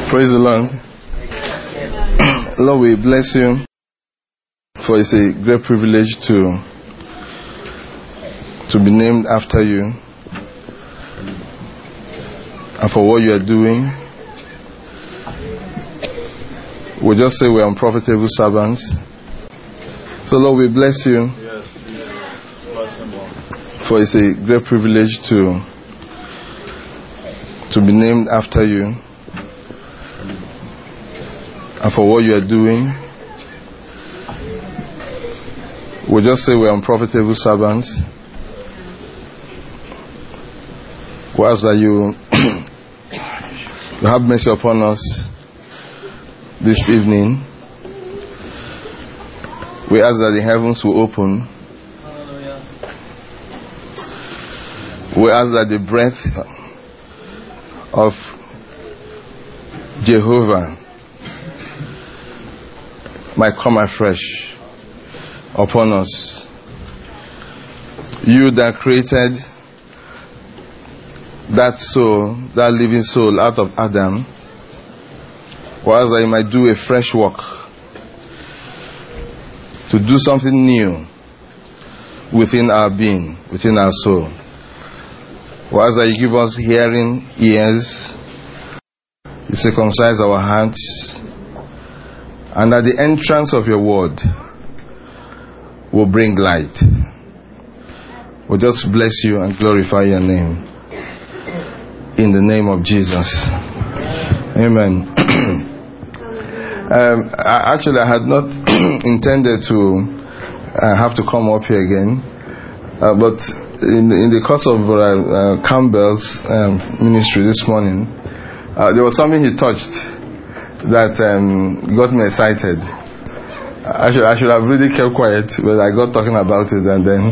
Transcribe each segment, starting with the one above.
Praise the Lord. Lord, we bless you, for it's a great privilege to be named after you and for what you are doing. We just say we are unprofitable servants. So Lord, we bless you, for it's a great privilege to be named after you and for what you are doing. We just say we are unprofitable servants. We ask that you have mercy upon us this evening. We ask that the heavens will open. We ask that the breath of Jehovah might come afresh upon us. You that created that soul, that living soul out of Adam, we ask that you might do a fresh work, to do something new within our being, within our soul. We ask that you give us hearing ears, you circumcise our hearts, and at the entrance of your word will bring light. We'll just bless you and glorify your name. In the name of Jesus. Amen. Actually, I had not intended to have to come up here again, but in the course of Campbell's ministry this morning, there was something he touched that got me excited. I should have really kept quiet, but I got talking about it, and then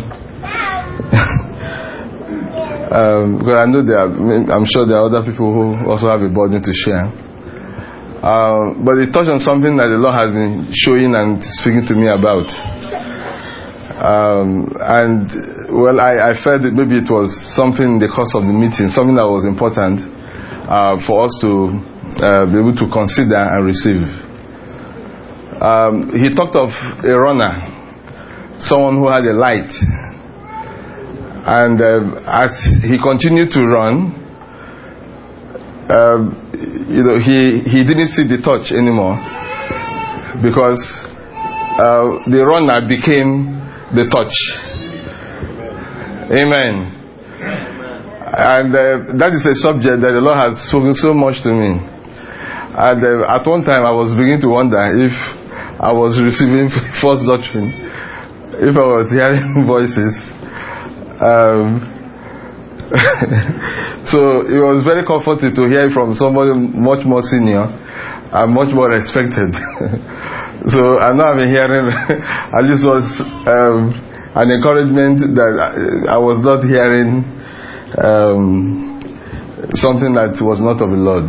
because I know I'm sure there are other people who also have a burden to share. But it touched on something that the Lord has been showing and speaking to me about. And well, I felt that maybe it was something in the course of the meeting, something that was important for us to be able to consider and receive. He talked of a runner, someone who had a light, and as he continued to run, he didn't see the torch anymore, because the runner became the torch. Amen. And that is a subject that the Lord has spoken so much to me. And at one time I was beginning to wonder if I was receiving false doctrine, if I was hearing voices. So it was very comforting to hear from somebody much more senior and much more respected. So I know I've been hearing, and this was an encouragement that I was not hearing something that was not of the Lord.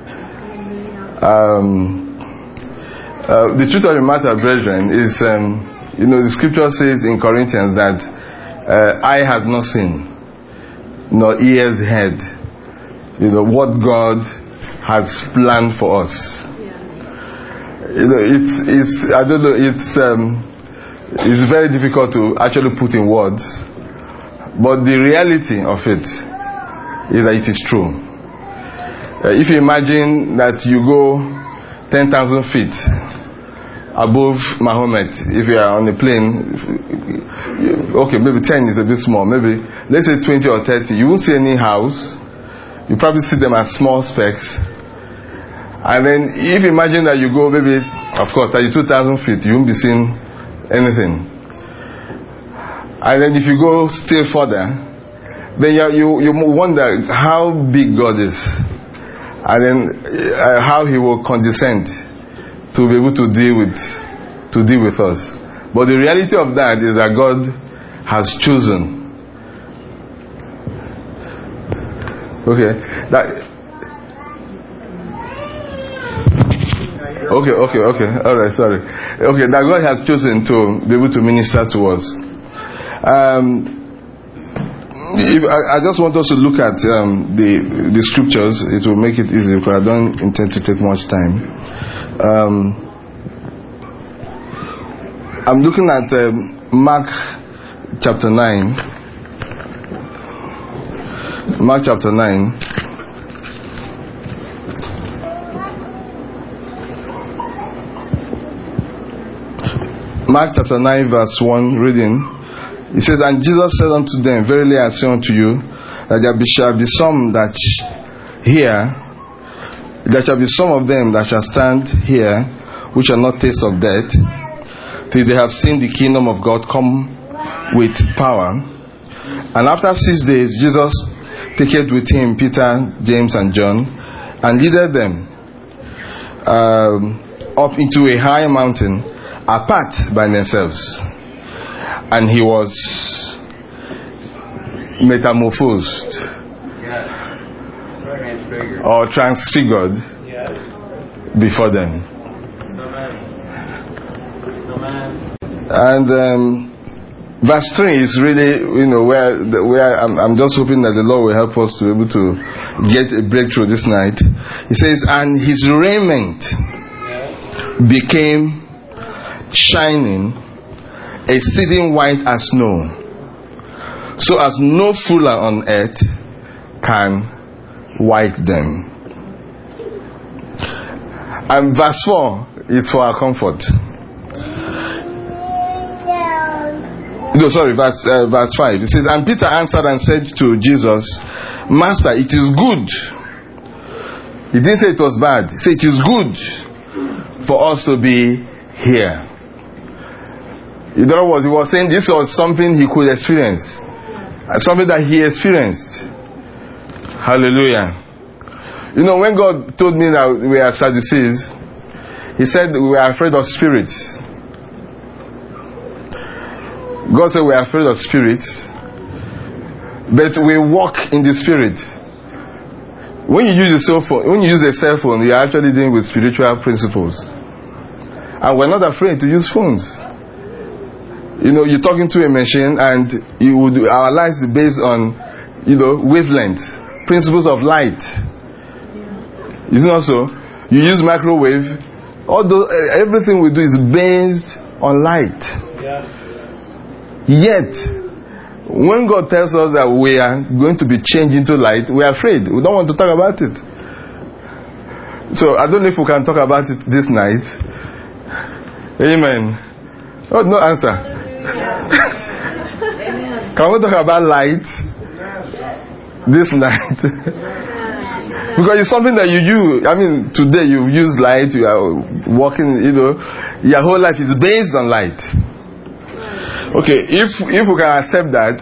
The truth of the matter, brethren, is the scripture says in Corinthians that eye has not seen, nor ears heard, what God has planned for us. It's very difficult to actually put in words, but the reality of it is that it is true. If you imagine that you go 10,000 feet above Mahomet, if you are on a plane, okay, maybe 10 is a bit small, maybe let's say 20 or 30, you won't see any house. You probably see them as small specks. And then if you imagine that you go maybe, of course, 32,000 feet, you won't be seeing anything. And then if you go still further, then you wonder how big God is, and then how He will condescend to be able to deal with us. But the reality of that is that God has chosen. Okay, all right, sorry. Okay, that God has chosen to be able to minister to us. If I just want us to look at the scriptures, it will make it easy, because I don't intend to take much time. I'm looking at Mark chapter 9. Mark chapter 9. Mark chapter 9 verse 1 reading. It says, "And Jesus said unto them, Verily I say unto you, that there shall be some that here, there shall be some of them that shall stand here, which shall not taste of death, till they have seen the kingdom of God come with power. And after 6 days, Jesus taketh with him Peter, James, and John, and leadeth them up into a high mountain, apart by themselves. And he was metamorphosed, or transfigured before them." And verse 3 is really, where I'm just hoping that the Lord will help us to be able to get a breakthrough this night. He says, "And his raiment became shining, exceeding white as snow, so as no fuller on earth can white them." And verse 4 is for our comfort. No, sorry, verse 5. It says, "And Peter answered and said to Jesus, Master, it is good." He didn't say it was bad. He said it is good for us to be here. In other words, he was saying this was something he could experience, something that he experienced. Hallelujah. When God told me that we are Sadducees, he said we are afraid of spirits. God said we are afraid of spirits, but we walk in the spirit. When you use a cell phone, you are actually dealing with spiritual principles. And we're not afraid to use phones. You're talking to a machine, and our lives are based on, wavelength, principles of light. Isn't it also? You use microwave. Everything we do is based on light. Yes. Yet, when God tells us that we are going to be changed into light, we are afraid. We don't want to talk about it. So I don't know if we can talk about it this night. Amen. Oh, no answer. Can we talk about light this night? Because it's something that you use. Today you use light, you are walking, your whole life is based on light. Okay, if we can accept that,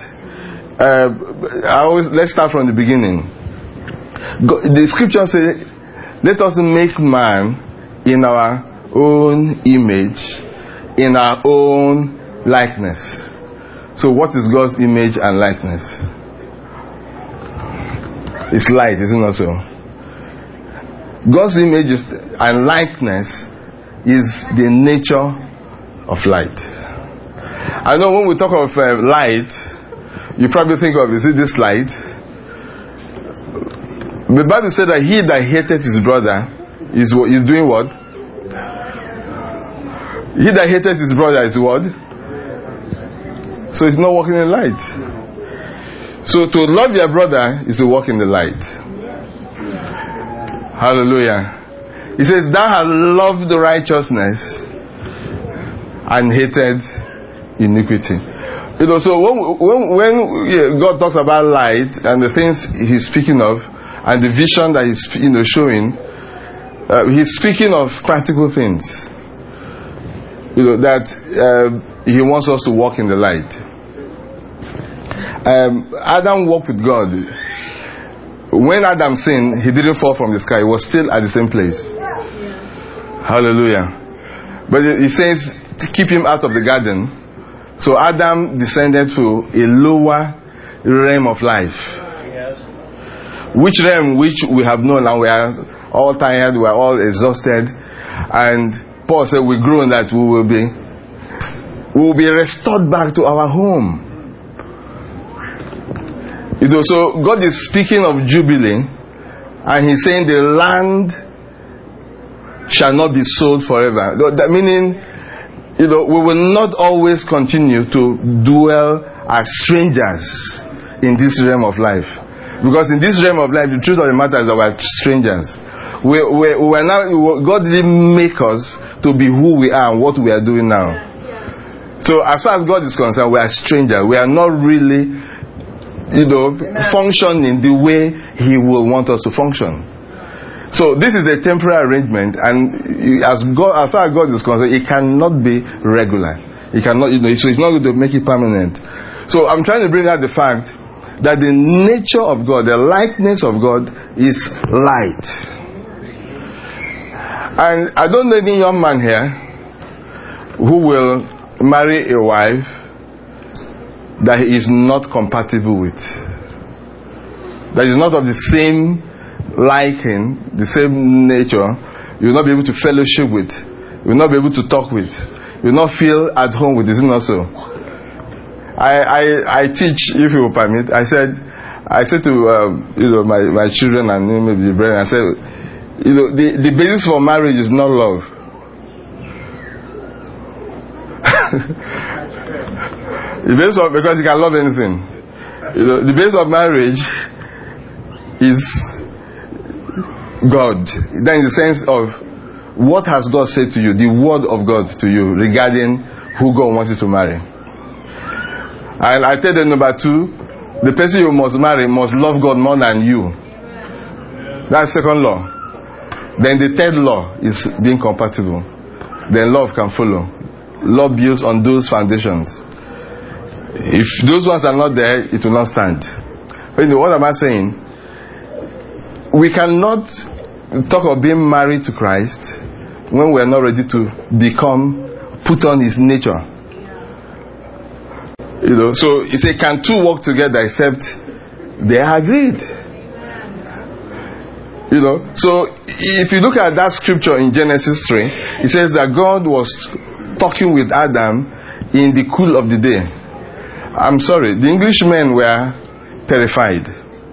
let's start from the beginning. The scripture says, "Let us make man in our own image, in our own likeness." So what is God's image and likeness? It's light, isn't it so? God's image and likeness is the nature of light. I know when we talk of light, you probably think of, is it this light? The Bible said that he that hated his brother is doing what? He that hated his brother is what? So he's not walking in light. So to love your brother is to walk in the light. Hallelujah. He says, "Thou hast loved righteousness and hated iniquity." So when God talks about light and the things He's speaking of, and the vision that He's showing, He's speaking of practical things. That He wants us to walk in the light. Adam walked with God. When Adam sinned, he didn't fall from the sky. He was still at the same place. Hallelujah. But He says to keep him out of the garden. So Adam descended to a lower realm of life. Which realm which we have known, and we are all tired, we are all exhausted. And Paul said we groan that we will be restored back to our home. So God is speaking of Jubilee, and He's saying the land shall not be sold forever. That meaning, we will not always continue to dwell as strangers in this realm of life. Because in this realm of life, the truth of the matter is that we are strangers. God didn't make us to be who we are and what we are doing now. So as far as God is concerned, we are strangers. We are not really, functioning the way He will want us to function. So this is a temporary arrangement, and as far as God is concerned, it cannot be regular. It cannot, so it's not going to make it permanent. So I'm trying to bring out the fact that the nature of God, the likeness of God, is light. And I don't know any young man here who will marry a wife that he is not compatible with, that is not of the same liking, the same nature. You will not be able to fellowship with, you will not be able to talk with, you will not feel at home with. Is it not so? I teach, if you will permit. I said to my children and maybe the brethren, I said, the basis for marriage is not love. Because you can love anything. The basis of marriage is God. Then in the sense of, what has God said to you, the word of God to you regarding who God wants you to marry. And I tell them, number 2, the person you must marry must love God more than you. That's second law. Then the third law is being compatible. Then love can follow. Love builds on those foundations. If those ones are not there, it will not stand. What am I saying? We cannot talk of being married to Christ when we are not ready to put on His nature. So he said, can two walk together except they are agreed? So if you look at that scripture in Genesis 3, it says that God was talking with Adam in the cool of the day. I'm sorry, the Englishmen were terrified.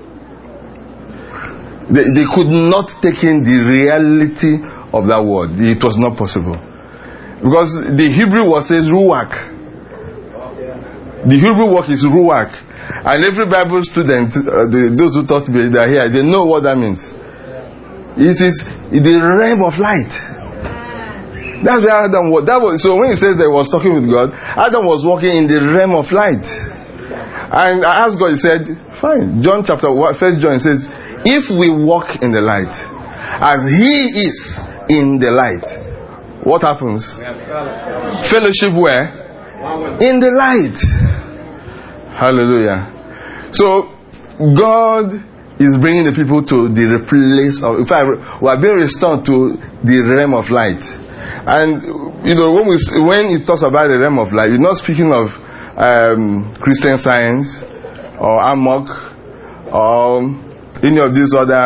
They could not take in the reality of that word. It was not possible. Because the Hebrew word says ruach. The Hebrew word is ruach. And every Bible student, those who taught me that here, they know what that means. It is the realm of light. That's where Adam was. So when he says that he was talking with God, Adam was walking in the realm of light. And I asked God, he said, fine. John chapter 1, 1 John says, if we walk in the light, as He is in the light, what happens? Fellowship where? In the light. Hallelujah. So God is bringing the people to the place of, in fact, we are being restored to the realm of light. And when it talks about the realm of light, you're not speaking of Christian Science or Amok or any of these other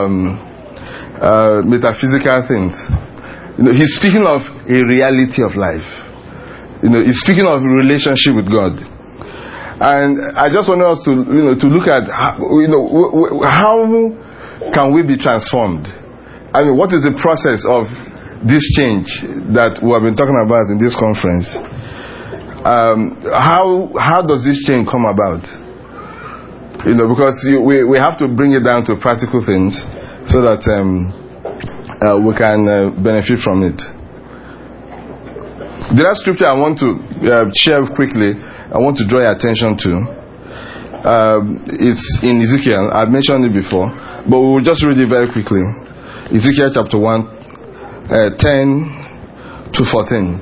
metaphysical things. He's speaking of a reality of life. He's speaking of relationship with God. And I just want us to look at how can we be transformed? I mean, what is the process of this change that we have been talking about in this conference? How does this change come about? Because we have to bring it down to practical things so that we can benefit from it. The last scripture I want to share quickly, I want to draw your attention to, it's in Ezekiel. I've mentioned it before, but we will just read it very quickly. Ezekiel chapter 1, 10 to 14.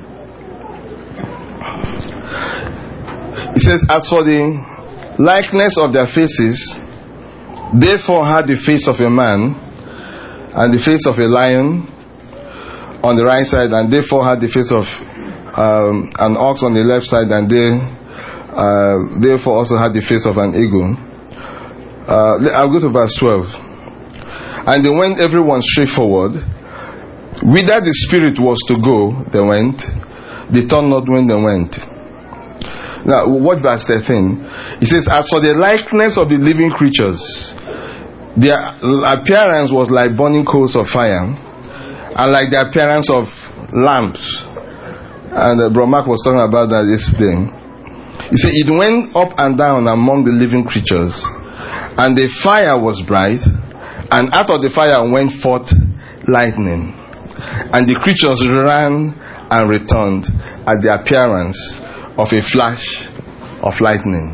It says, as for the likeness of their faces, therefore had the face of a man, and the face of a lion on the right side, and therefore had the face of an ox on the left side, and therefore also had the face of an eagle. I'll go to verse 12. And they went everyone straight forward. Whither the spirit was to go, they went. They turned not when they went. Now, watch verse 13. It says, as for the likeness of the living creatures, their appearance was like burning coals of fire, and like the appearance of lamps. And Bro Mark was talking about that yesterday. He said, it went up and down among the living creatures, and the fire was bright, and out of the fire went forth lightning, and the creatures ran and returned at the appearance of a flash of lightning.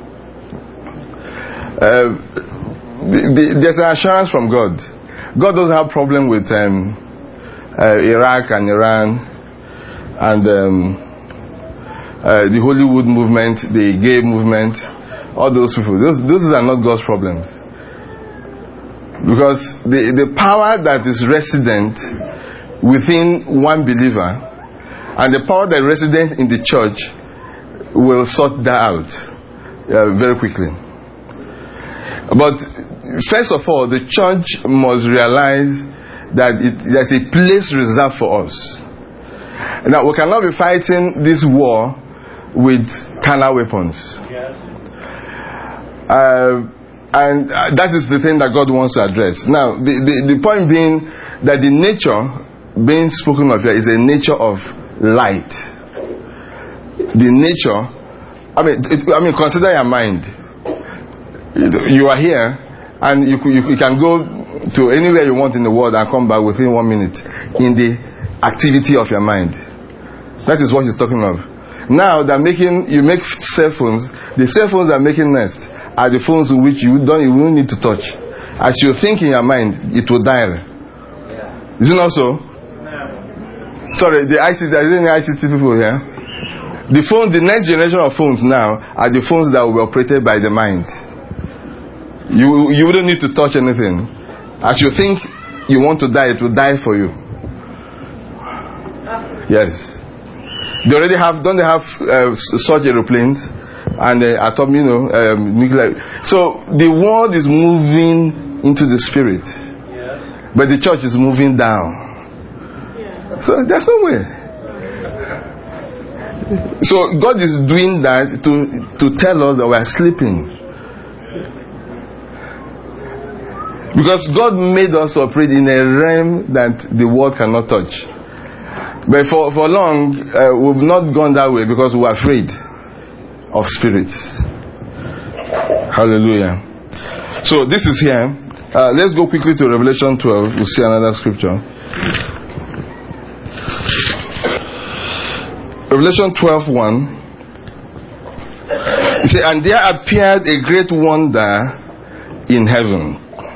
There's an assurance from God. God doesn't have problem with Iraq and Iran and the Hollywood movement, the gay movement, all those people. Those are not God's problems. Because the power that is resident within one believer and the power that is resident in the church will sort that out very quickly. But first of all, the church must realize that there's a place reserved for us. Now, we cannot be fighting this war with carnal weapons. Yes. And that is the thing that God wants to address. Now, the point being that the nature being spoken of here is a nature of light. The nature, I mean, consider your mind. You are here, and you can go to anywhere you want in the world and come back within 1 minute in the activity of your mind. That is what he's talking of. Now you make cell phones. The cell phones are making nest are the phones which you won't need to touch. As you think in your mind, it will dial. Is it not so? Sorry, the ICT, are there any ICT people here? The phone, the next generation of phones now are the phones that will be operated by the mind. You wouldn't need to touch anything. As you think you want to die, it will die for you. Yes. They already have, don't they have such aeroplanes and nuclear? So the world is moving into the spirit, but the church is moving down. So there's no way. So God is doing that to tell us that we are sleeping. Because God made us operate in a realm that the world cannot touch. But for long, we've not gone that way because we're afraid of spirits. Hallelujah. So this is here. Let's go quickly to Revelation 12. We'll see another scripture. Revelation 12:1. It says, and there appeared a great wonder in heaven.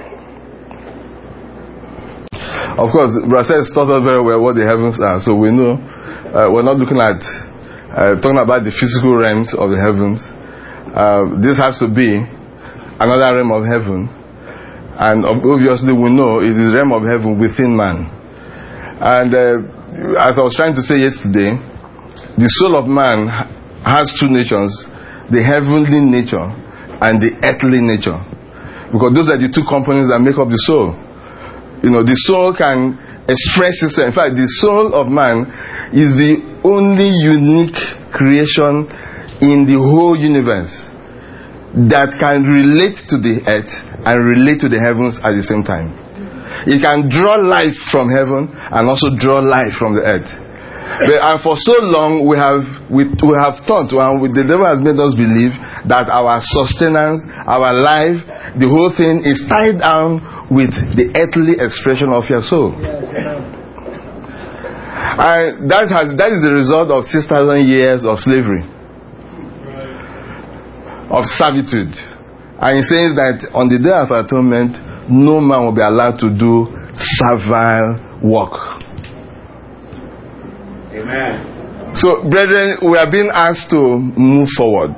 Of course, Brother taught us very well what the heavens are, so we know we're not looking at talking about the physical realms of the heavens. This has to be another realm of heaven, and obviously we know it is the realm of heaven within man. And as I was trying to say yesterday, the soul of man has two natures: the heavenly nature and the earthly nature, because those are the two components that make up the soul. The soul can express itself. In fact, the soul of man is the only unique creation in the whole universe that can relate to the earth and relate to the heavens at the same time. It can draw life from heaven and also draw life from the earth. And for so long we have thought, and the devil has made us believe that our sustenance, our life, the whole thing is tied down with the earthly expression of your soul. And that is the result of 6,000 years of slavery, of servitude. And he says that on the day of atonement, no man will be allowed to do servile work. Amen. So, brethren, we are being asked to move forward.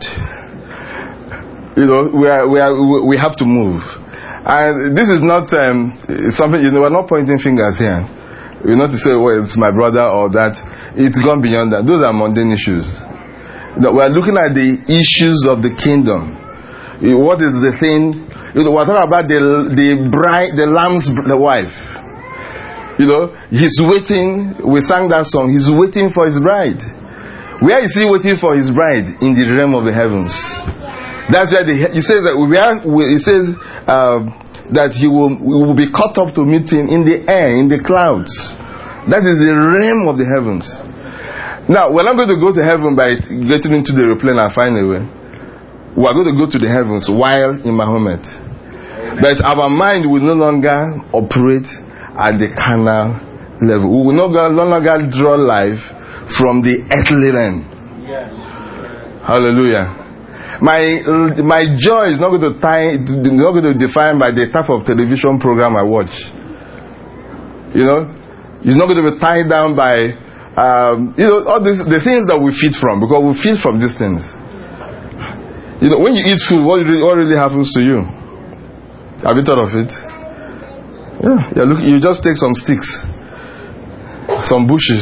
We have to move. And this is not something, we're not pointing fingers here. We're not to say, well, it's my brother or that. It's gone beyond that. Those are mundane issues. We're looking at the issues of the kingdom. What is the thing? We're talking about the bride, the lamb's wife. He's waiting. We sang that song. He's waiting for his bride. Where is he waiting for his bride? In the realm of the heavens. That's where he says that that we will be caught up to meet him in the air, in the clouds. That is the realm of the heavens. Now, we're not going to go to heaven by getting into the airplane and find a way. We are going to go to the heavens while in Mahomet. But our mind will no longer operate at the carnal level. We will no longer draw life from the earthly realm. Hallelujah. My joy is not going to define by the type of television program I watch. It's not going to be tied down by all the things that we feed from, because we feed from these things. When you eat food, what really happens to you? Have you thought of it? Yeah, look, you just take some sticks, some bushes.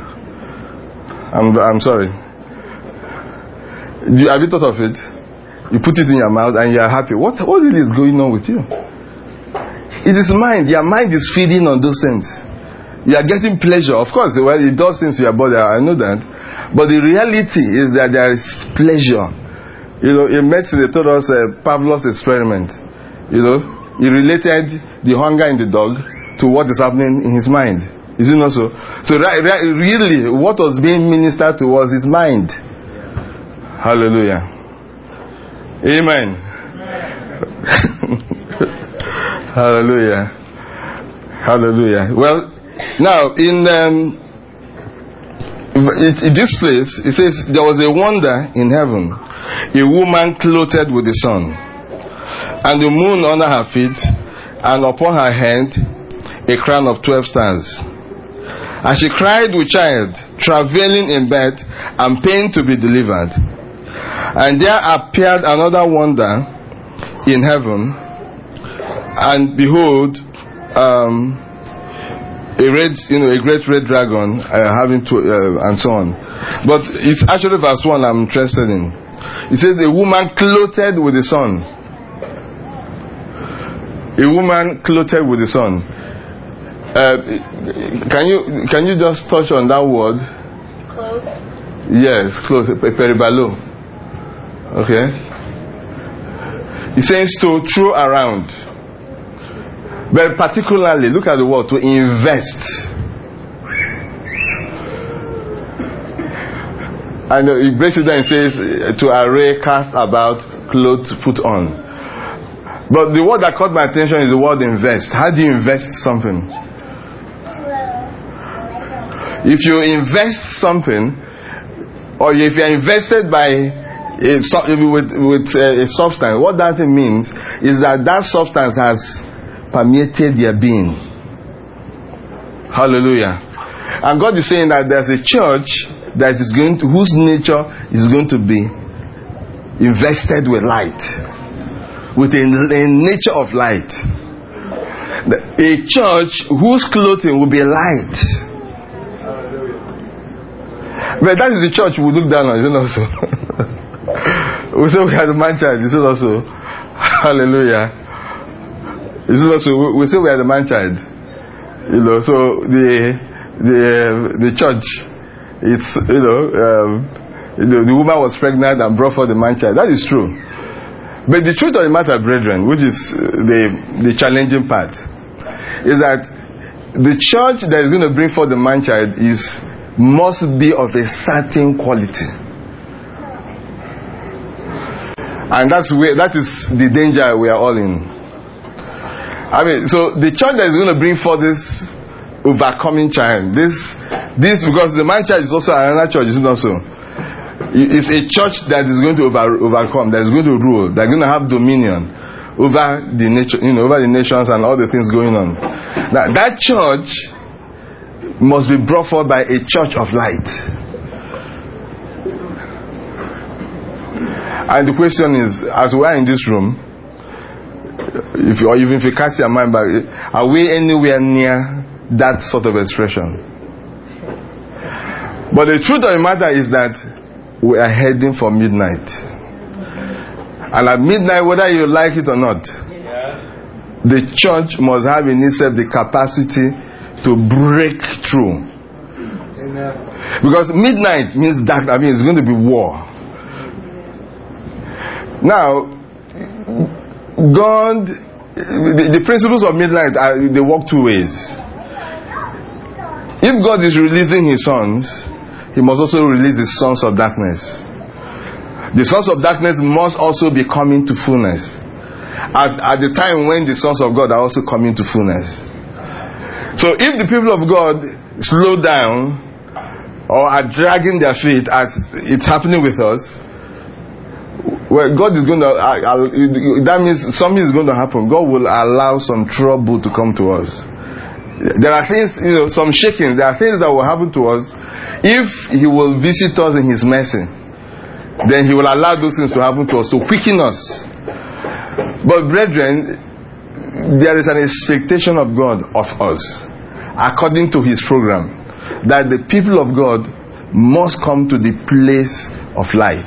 I'm sorry. Have you thought of it? You put it in your mouth and you are happy. What really is going on with you? It is mind. Your mind is feeding on those things. You are getting pleasure. Of course, it does things to your body, I know that. But the reality is that there is pleasure. In medicine, they told us Pavlov's experiment. He related the hunger in the dog to what is happening in his mind. Is it not so? So really, what was being ministered to was his mind. Hallelujah. Amen. Hallelujah. Hallelujah. Well, now, in this place, it says, there was a wonder in heaven, a woman clothed with the sun, and the moon under her feet, and upon her head a crown of 12 stars. And she cried with child, travailing in bed, and pain to be delivered. And there appeared another wonder in heaven, and behold, a great red dragon and so on. But it's actually verse 1 I'm interested in. It says a woman clothed with the sun. A woman clothed with the sun. Can you just touch on that word? Clothed. Yes, clothed. Peribalo. Okay. It says to throw around. But particularly, look at the word, to invest. And it breaks it down and says to array, cast about, clothes put on. But the word that caught my attention is the word invest. How do you invest something? If you invest something, or if you are invested by with a substance, what that means is that substance has permeated their being. Hallelujah. And God is saying that there's a church that is whose nature is going to be invested with light, with a nature of light. A church whose clothing will be light. But that is the church we look down on, isn't it also? We say we are the man child, isn't it also? Hallelujah. This is also, we say we are the man child. So the church, it's the woman was pregnant and brought forth the man child. That is true. But the truth of the matter, brethren, which is the challenging part, is that the church that is going to bring forth the man child must be of a certain quality. And that is the danger we are all in. So the church that is going to bring forth this overcoming child, this because the man child is also another church, isn't it also? It's a church that is going to overcome, that is going to rule, that is going to have dominion over the nature, over the nations and all the things going on. Now that church must be brought forth by a church of light. And the question is, as we are in this room, even if you cast your mind back, are we anywhere near that sort of expression? But the truth of the matter is that we are heading for midnight. And at midnight, whether you like it or not, the church must have in itself the capacity to break through Because midnight means dark. I mean, it's going to be war. Now, God, the principles of midnight, they work two ways. If God is releasing His sons, He must also release the sons of darkness. The sons of darkness must also be coming to fullness. At the time when the sons of God are also coming to fullness. So if the people of God slow down or are dragging their feet as it's happening with us, well, God is going to, that means something is going to happen. God will allow some trouble to come to us. There are things, some shaking. There are things that will happen to us. If He will visit us in His mercy, then He will allow those things to happen to us to quicken us. But brethren, there is an expectation of God of us, according to His program, that the people of God must come to the place of light.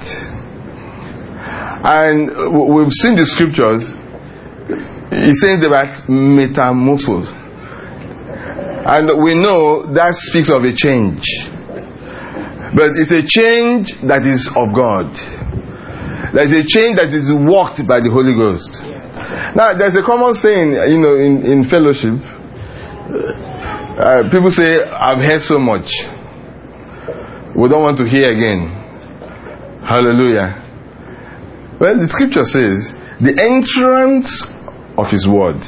And we've seen the scriptures. It says about metamorphosis, and we know that speaks of a change, but it's a change that is of God. There's a change that is worked by the Holy Ghost. Now, there's a common saying, in fellowship. People say, "I've heard so much. We don't want to hear again." Hallelujah. Well, the scripture says, the entrance of His word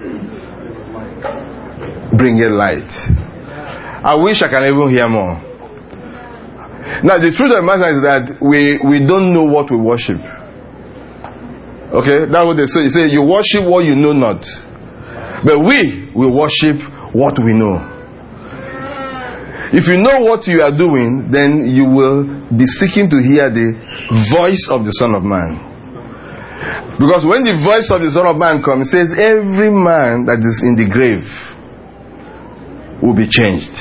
bringeth light. I wish I can even hear more. Now, the truth of the matter is that we don't know what we worship. Okay? That's what they say. They say, you worship what you know not. But we worship what we know. If you know what you are doing, then you will be seeking to hear the voice of the Son of Man. Because when the voice of the Son of Man comes, it says, every man that is in the grave will be changed.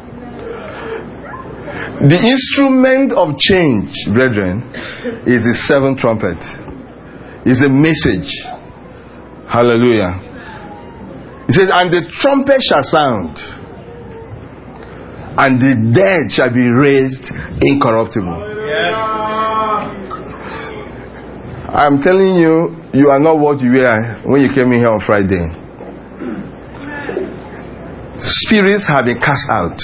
The instrument of change, brethren, is the seventh trumpet. It's a message. Hallelujah. It says, and the trumpet shall sound, and the dead shall be raised incorruptible. I'm telling you, you are not what you were when you came in here on Friday. Spirits have been cast out.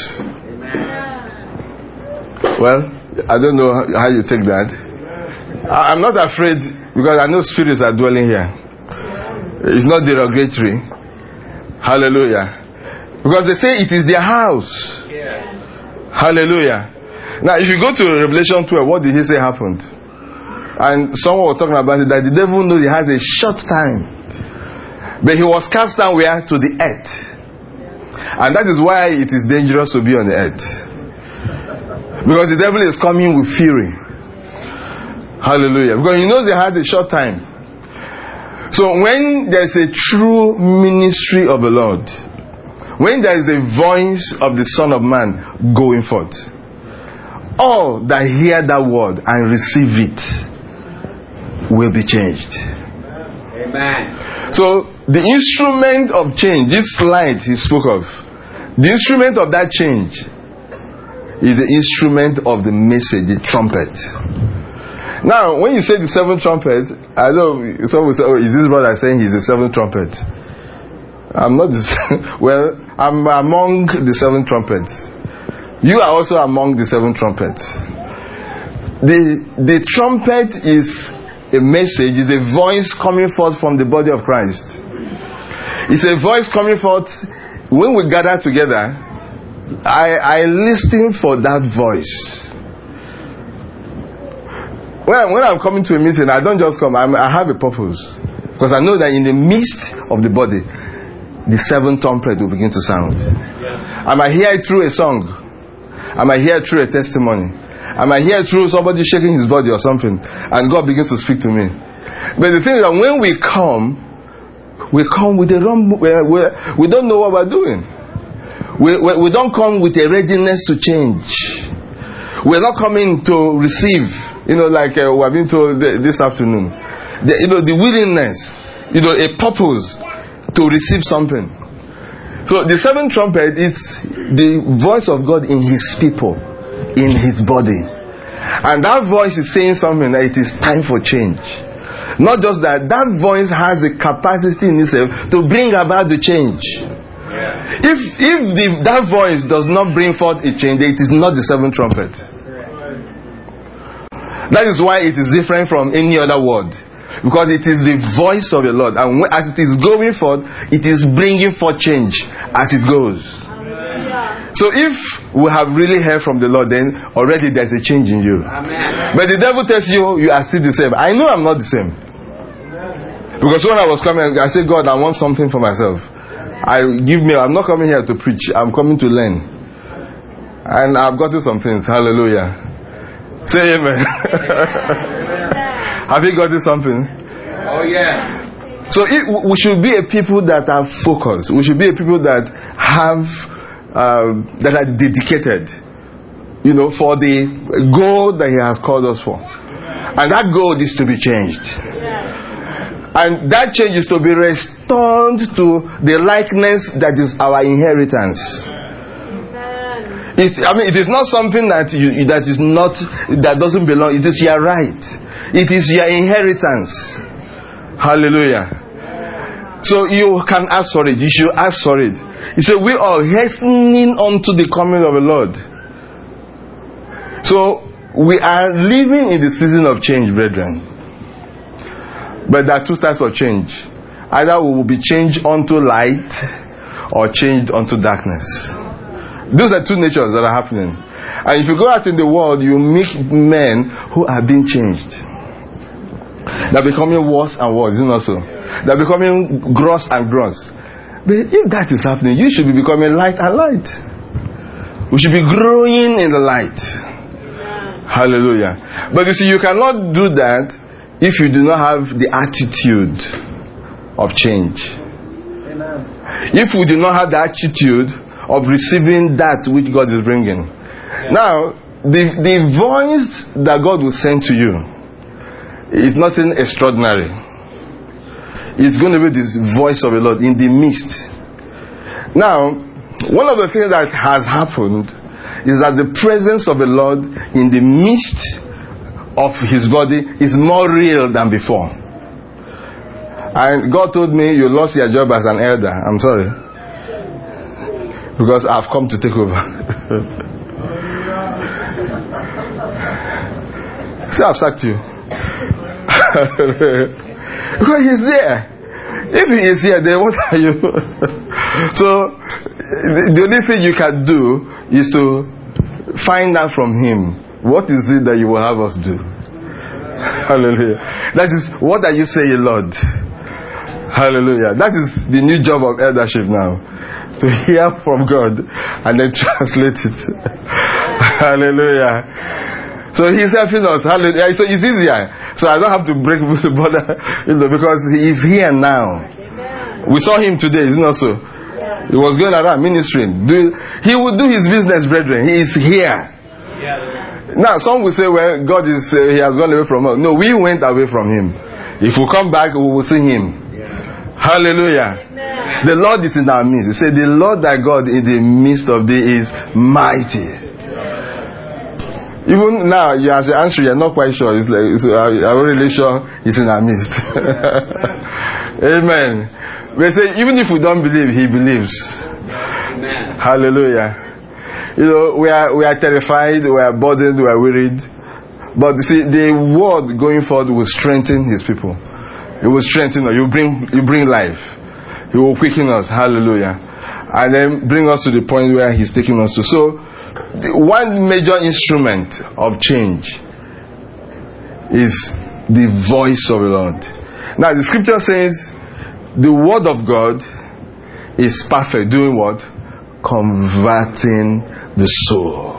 Well, I don't know how you take that. I'm not afraid, because I know spirits are dwelling here. It's not derogatory. Hallelujah. Because they say it is their house. Hallelujah. Now, if you go to Revelation 12, what did He say happened? And someone was talking about it, that the devil knows he has a short time. But he was cast down where? To the earth. And that is why it is dangerous to be on the earth. Because the devil is coming with fury. Hallelujah. Because he knows he has a short time. So when there is a true ministry of the Lord, when there is a voice of the Son of Man going forth, all that hear that word and receive it will be changed. Amen. So the instrument of change, this light he spoke of, the instrument of that change is the instrument of the message, the trumpet. Now, when you say the seventh trumpet, I know someone will say, "Oh, is this brother saying he's the seventh trumpet?" I'm not. Well, I'm among the seven trumpets. You are also among the seven trumpets. The trumpet is a message, is a voice coming forth from the body of Christ. It's a voice coming forth. When we gather together, I listen for that voice. When I'm coming to a meeting, I don't just come. I have a purpose. Because I know that in the midst of the body, the seventh trumpet will begin to sound. I might hear it through a song. I might hear it through a testimony. I might hear it through somebody shaking his body or something. And God begins to speak to me. But the thing is that when we come with a rumble. We don't know what we're doing. We don't come with a readiness to change. We're not coming to receive. Like we have been told this afternoon. The willingness, a purpose to receive something. So the seventh trumpet is the voice of God in his people, in his body. And that voice is saying something that it is time for change. Not just that, that voice has a capacity in itself to bring about the change. If that voice does not bring forth a change, it is not the seventh trumpet. That is why it is different from any other word. Because it is the voice of the Lord. And as it is going forth, it is bringing forth change as it goes. So if we have really heard from the Lord, then already there's a change in you. But the devil tells you, you are still the same. I know I'm not the same. Because when I was coming, I said, God, I want something for myself. I'm not coming here to preach. I'm coming to learn. And I've gotten some things. Hallelujah. Say amen. Have you gotten something? Oh yeah. So we should be a people that are focused. We should be a people that have that are dedicated, for the goal that He has called us for. And that goal is to be changed. And that change is to be restored to the likeness that is our inheritance. It is not something that doesn't belong. It is your right. It is your inheritance. Hallelujah. So you can ask for it. You should ask for it. He said, we are hastening unto the coming of the Lord. So we are living in the season of change, brethren. But there are two types of change. Either we will be changed unto light or changed unto darkness. Those are two natures that are happening. And if you go out in the world, you meet men who are being changed. They're becoming worse and worse, isn't it so? They're becoming gross and gross. But if that is happening, you should be becoming light and light. We should be growing in the light. Hallelujah. But you see, you cannot do that if you do not have the attitude of change. If we do not have the attitude of receiving that which God is bringing. Now, the voice that God will send to you is nothing extraordinary. It's going to be this voice of the Lord in the midst. Now, one of the things that has happened is that the presence of the Lord in the midst of His body is more real than before. And God told me, you lost your job as an elder. I'm sorry. Because I've come to take over. See, I've sacked you. Because He's there. If He is here, then what are you? So the only thing you can do is to find out from Him, what is it that you will have us do? Hallelujah. That is, what are you saying, Lord? Hallelujah. That is the new job of eldership now, to hear from God and then translate it. Hallelujah. So He's helping us. Hallelujah. So it's easier. So I don't have to break the border, because He is here now. We saw Him today, isn't it so? He was going around ministering. He will do His business, brethren. He is here. Now, some will say, well, God He has gone away from us. No, we went away from Him. If we come back, we will see Him. Hallelujah. The Lord is in our midst. He said, the Lord thy God in the midst of thee is mighty. Even now, as you answer, you're not quite sure. I'm really sure He's in our midst. Amen. We say, even if we don't believe, He believes. Amen. Hallelujah. We are terrified, we are burdened, we are worried. But you see, the word going forward will strengthen His people. It will strengthen us. You bring life. He will quicken us. Hallelujah. And then bring us to the point where He's taking us to. So, one major instrument of change is the voice of the Lord. Now, the scripture says, the word of God is perfect. Doing what? Converting the soul.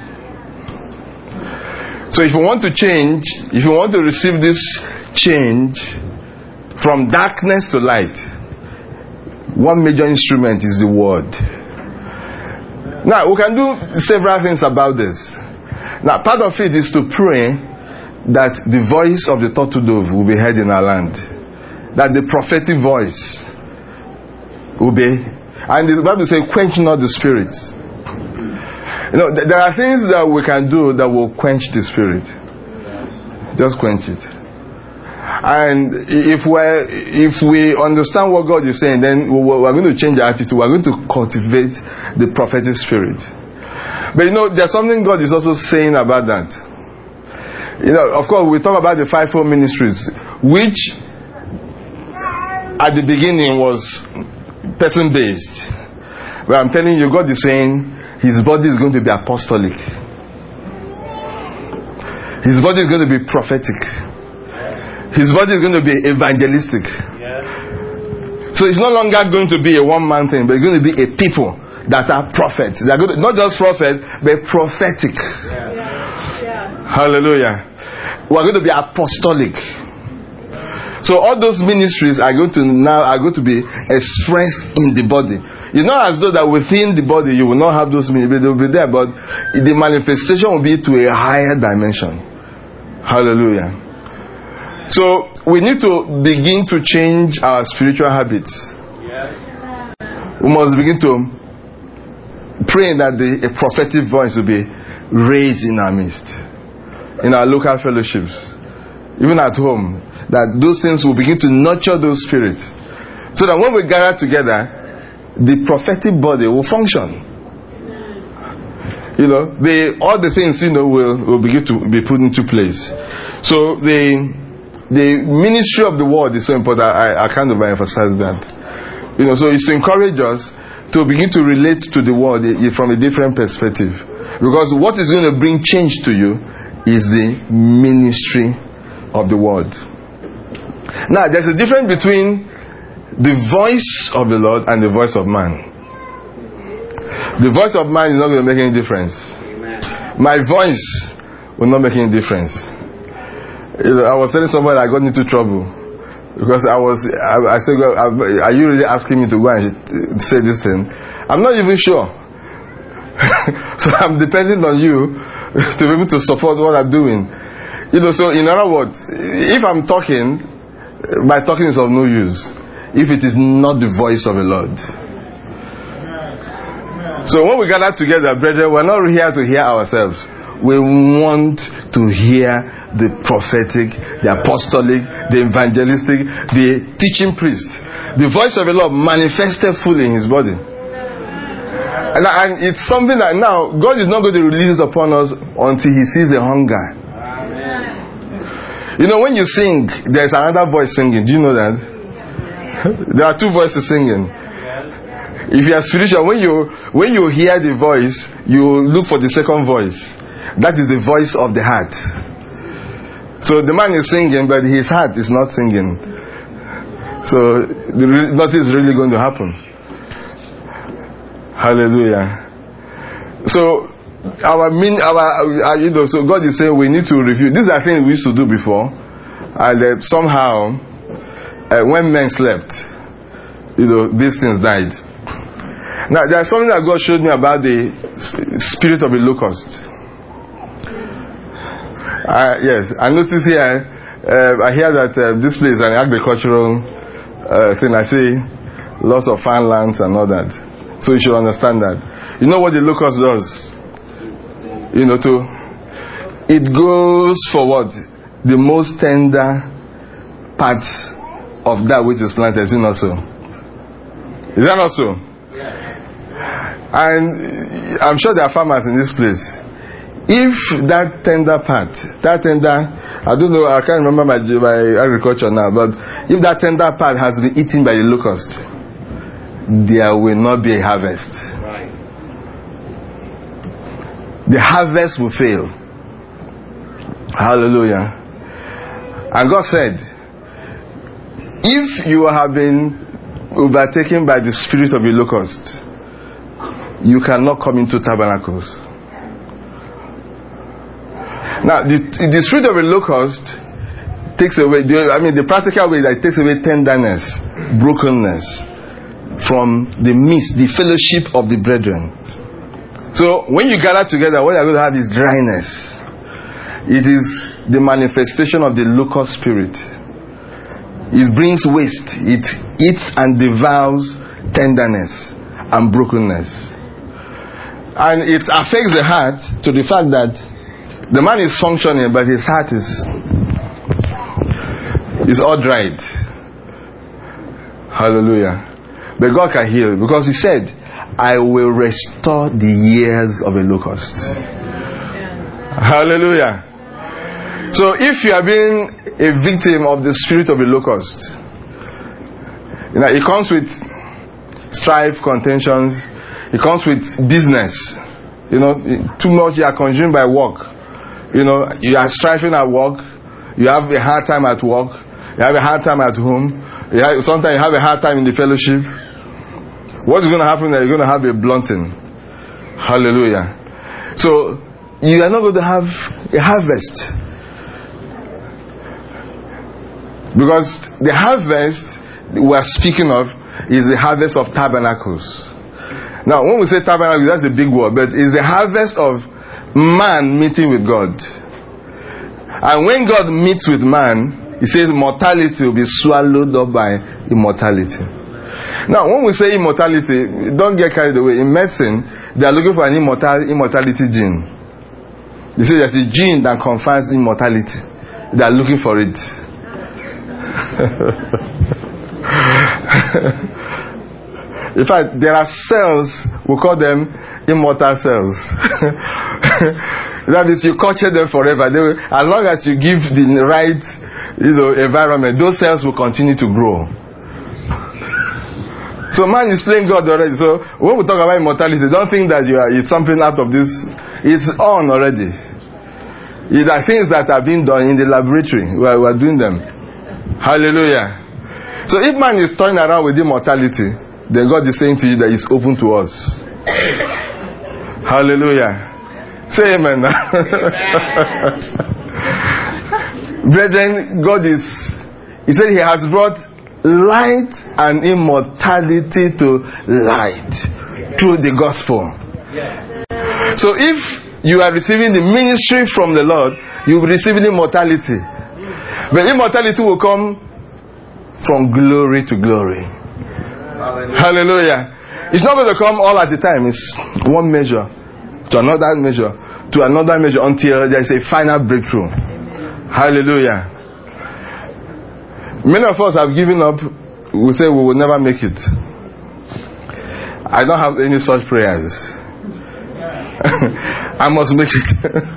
So if you want to change, if you want to receive this change from darkness to light, one major instrument is the word. Now, we can do several things about this. Now, part of it is to pray that the voice of the turtle dove will be heard in our land. That the prophetic voice will be And the Bible says, quench not the spirit. There are things that we can do that will quench the spirit. Just quench it. And if we understand what God is saying, then we're going to change our attitude. We're going to cultivate the prophetic spirit. But there's something God is also saying about that. Of course, we talk about the fivefold ministries, which at the beginning was person-based. But I'm telling you, God is saying His body is going to be apostolic. His body is going to be prophetic. His body is going to be evangelistic. So it's no longer going to be a one-man thing, but it's going to be a people that are prophets. They're going to, not just prophets, but prophetic. Hallelujah. We're going to be apostolic. So all those ministries are going to be expressed in the body. It's not as though that within the body you will not have those ministries, they will be there, but the manifestation will be to a higher dimension. Hallelujah. So we need to begin to change our spiritual habits. We must begin to pray that a prophetic voice will be raised in our midst, in our local fellowships, even at home, that those things will begin to nurture those spirits, so that when we gather together, the prophetic body will function. All the things will begin to be put into place. So the ministry of the word is so important. I kind of emphasize that. So it's to encourage us to begin to relate to the word from a different perspective, because what is going to bring change to you is the ministry of the word. Now, there's a difference between the voice of the Lord and the voice of man. The voice of man is not going to make any difference. My voice will not make any difference. I was telling somebody I got into trouble because I said, are you really asking me to go and say this thing? I'm not even sure. So I'm depending on you to be able to support what I'm doing. So in other words, if I'm talking, my talking is of no use if it is not the voice of the Lord. So when we gather together, brethren, we're not here to hear ourselves. We want to hear the prophetic, the apostolic, the evangelistic, the teaching priest. The voice of the Lord manifested fully in His body. And it's something that now God is not going to release upon us until He sees a hunger. When you sing, there's another voice singing. Do you know that? There are two voices singing. If you are spiritual, when you hear the voice, you look for the second voice. That is the voice of the heart. So the man is singing, but his heart is not singing. So nothing is really going to happen. Hallelujah. So so God is saying we need to review. These are things we used to do before, and somehow when men slept, these things died. Now there's something that God showed me about the spirit of a locust. Yes, I notice here. I hear that this place is an agricultural thing. I see lots of farmlands and all that. So you should understand that. You know what the locust does? It goes for what? The most tender parts of that which is planted. Is it not so? Is that not so? Yeah. And I'm sure there are farmers in this place. If that tender part, I don't know, I can't remember my agriculture now, but if that tender part has been eaten by the locust, there will not be a harvest. Right. The harvest will fail. Hallelujah. And God said, if you have been overtaken by the spirit of a locust, you cannot come into tabernacles. Now, the spirit of a locust takes away, the practical way that it takes away tenderness, brokenness from the midst, the fellowship of the brethren. So, when you gather together, what you're going to have is dryness. It is the manifestation of the locust spirit. It brings waste. It eats and devours tenderness. and brokenness. And it affects the heart to the fact that the man is functioning, but his heart is all dried. Hallelujah. But God can heal, because He said, I will restore the years of a locust. Hallelujah. So if you are being a victim of the spirit of a locust, it comes with strife, contentions. It comes with business. Too much you are consumed by work. You are striving at work. You have a hard time at work. You have a hard time at home. Sometimes you have a hard time in the fellowship. What's going to happen is you're going to have a blunting. Hallelujah. So you are not going to have a harvest. Because the harvest we are speaking of is the harvest of tabernacles. Now, when we say tabernacles, that's a big word, but it's the harvest of man meeting with God. And when God meets with man, He says mortality will be swallowed up by immortality. Now, when we say immortality, don't get carried away. In medicine, they are looking for an immortality gene. They say there's a gene that confers immortality. They are looking for it. In fact, there are cells, we call them immortal cells. That means you culture them forever. As long as you give the right environment, those cells will continue to grow. So man is playing God already. So when we talk about immortality, don't think that it's something out of this. It's on already. There are things that are being done in the laboratory. We are doing them. Hallelujah. So if man is turning around with immortality, then God is saying to you that He's open to us. Hallelujah. Say amen. Brethren, God He said He has brought light and immortality to light through the gospel. So if you are receiving the ministry from the Lord, you will be receiving immortality. But immortality will come from glory to glory. Hallelujah. It's not going to come all at a time. It's one measure to another measure to another measure until there is a final breakthrough. Hallelujah. Many of us have given up. We say we will never make it. I don't have any such prayers. I must make it.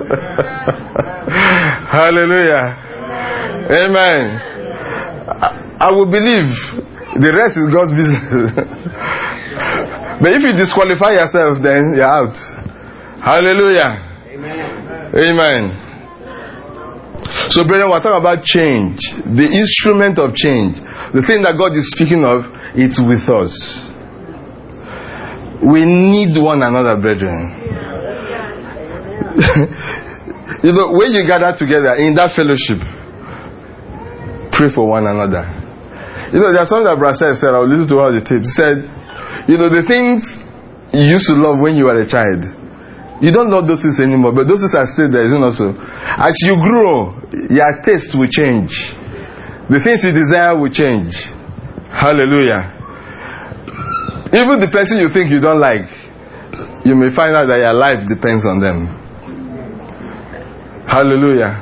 Hallelujah. Amen. I will believe. The rest is God's business. But if you disqualify yourself, then you're out. Hallelujah. Amen. So, brethren, we're talking about change. The instrument of change. The thing that God is speaking of, it's with us. We need one another, brethren. When you gather together in that fellowship, pray for one another. There's something that Brother said, I'll listen to all the tapes. He said, the things you used to love when you were a child, you don't love those things anymore, but those things are still there, isn't it so? As you grow, your taste will change. The things you desire will change. Hallelujah. Even the person you think you don't like, you may find out that your life depends on them. Hallelujah.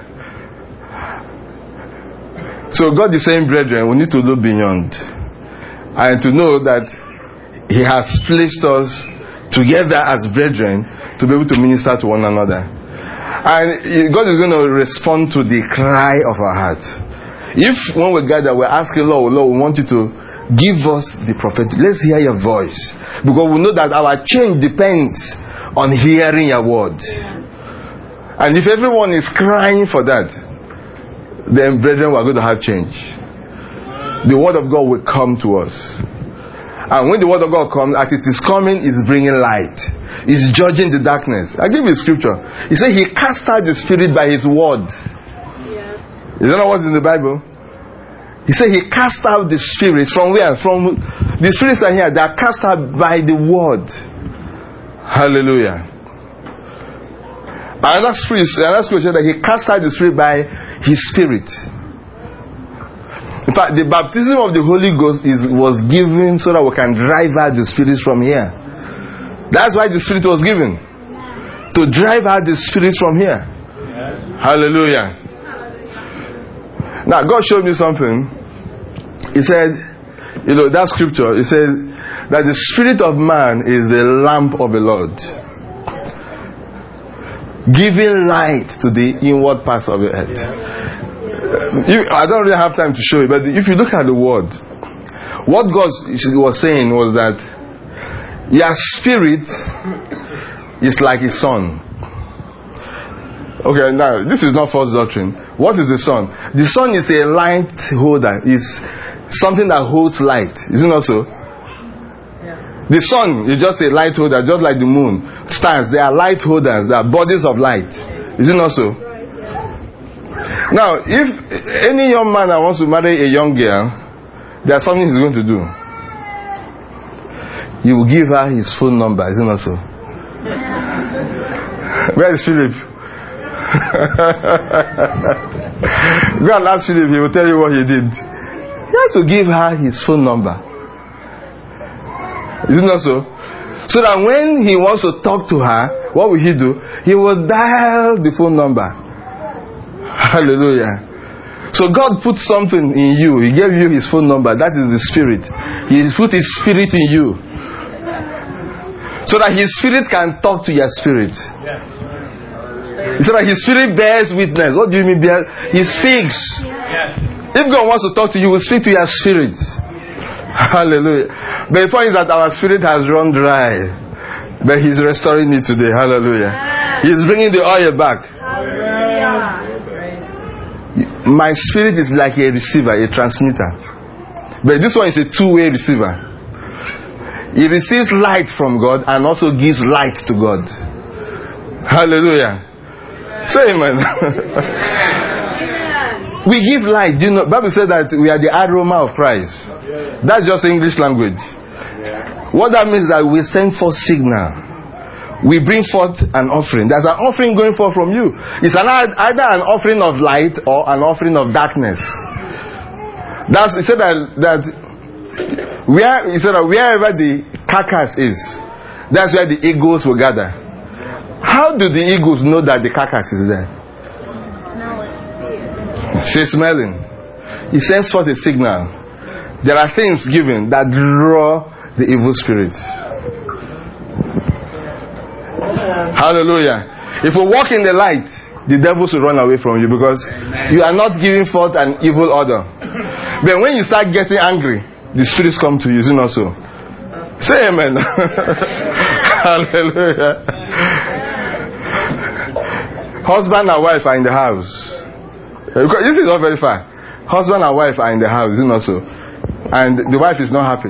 So God is saying, brethren, we need to look beyond and to know that He has placed us together as brethren to be able to minister to one another. And God is going to respond to the cry of our heart. If when we gather, we're asking, Lord, we want you to give us the prophetic. Let's hear your voice. Because we know that our change depends on hearing your word. And if everyone is crying for that, then brethren, we are going to have change. The word of God will come to us. And when the word of God comes, as it is coming, it's bringing light. It's judging the darkness. I give you a scripture. He said He cast out the spirit by His word. Yes. You don't know what's in the Bible? He said He cast out the spirits. From where? From the spirits are here. They are cast out by the word. Hallelujah. Another scripture that He cast out the spirit by His Spirit. In fact, the baptism of the Holy Ghost was given so that we can drive out the spirits from here. That's why the Spirit was given. To drive out the spirit from here. Hallelujah. Now, God showed me something. He said, that scripture, he said that the spirit of man is the lamp of the Lord, giving light to the inward parts of the earth. I don't really have time to show you, but if you look at the word, what God was saying was that your spirit is like a sun. Okay, now this is not false doctrine. What is the sun? The sun is a light holder. It's something that holds light. Is it not so? Yeah. The sun is just a light holder, just like the moon. Stars, they are light holders. They are bodies of light. Is it not so? Now, if any young man that wants to marry a young girl, there's something he's going to do. He will give her his phone number. Is it not so? Where is Philip? Go and ask Philip, he will tell you what he did. He has to give her his phone number. Is it not so? So that when he wants to talk to her, what will he do? He will dial the phone number. Hallelujah. So God put something in you. He gave you his phone number. That is the spirit. He put his spirit in you, so that his spirit can talk to your spirit. He said that his spirit bears witness. What do you mean bear? He speaks. If God wants to talk to you, he will speak to your spirit. Hallelujah. But the point is that our spirit has run dry, but he's restoring it today. Hallelujah. He's bringing the oil back. My spirit is like a receiver, a transmitter. But this one is a two-way receiver. He receives light from God and also gives light to God. Hallelujah. Say amen. We give light. Do you know, Bible said that we are the aroma of Christ. That's just English language. What that means is that we send forth signal. We bring forth an offering. There's an offering going forth from you. It's either an offering of light or an offering of darkness. He said that wherever the carcass is, that's where the eagles will gather. How do the eagles know that the carcass is there? She's smelling. He sends forth a signal. There are things given that draw the evil spirit. Hallelujah. If you walk in the light, the devils will run away from you, because you are not giving forth an evil order. But when you start getting angry, the spirits come to you. Is it not so? Say amen. Hallelujah. Husband and wife are in the house. This is not very far. Husband and wife are in the house. Is it not so? And the wife is not happy.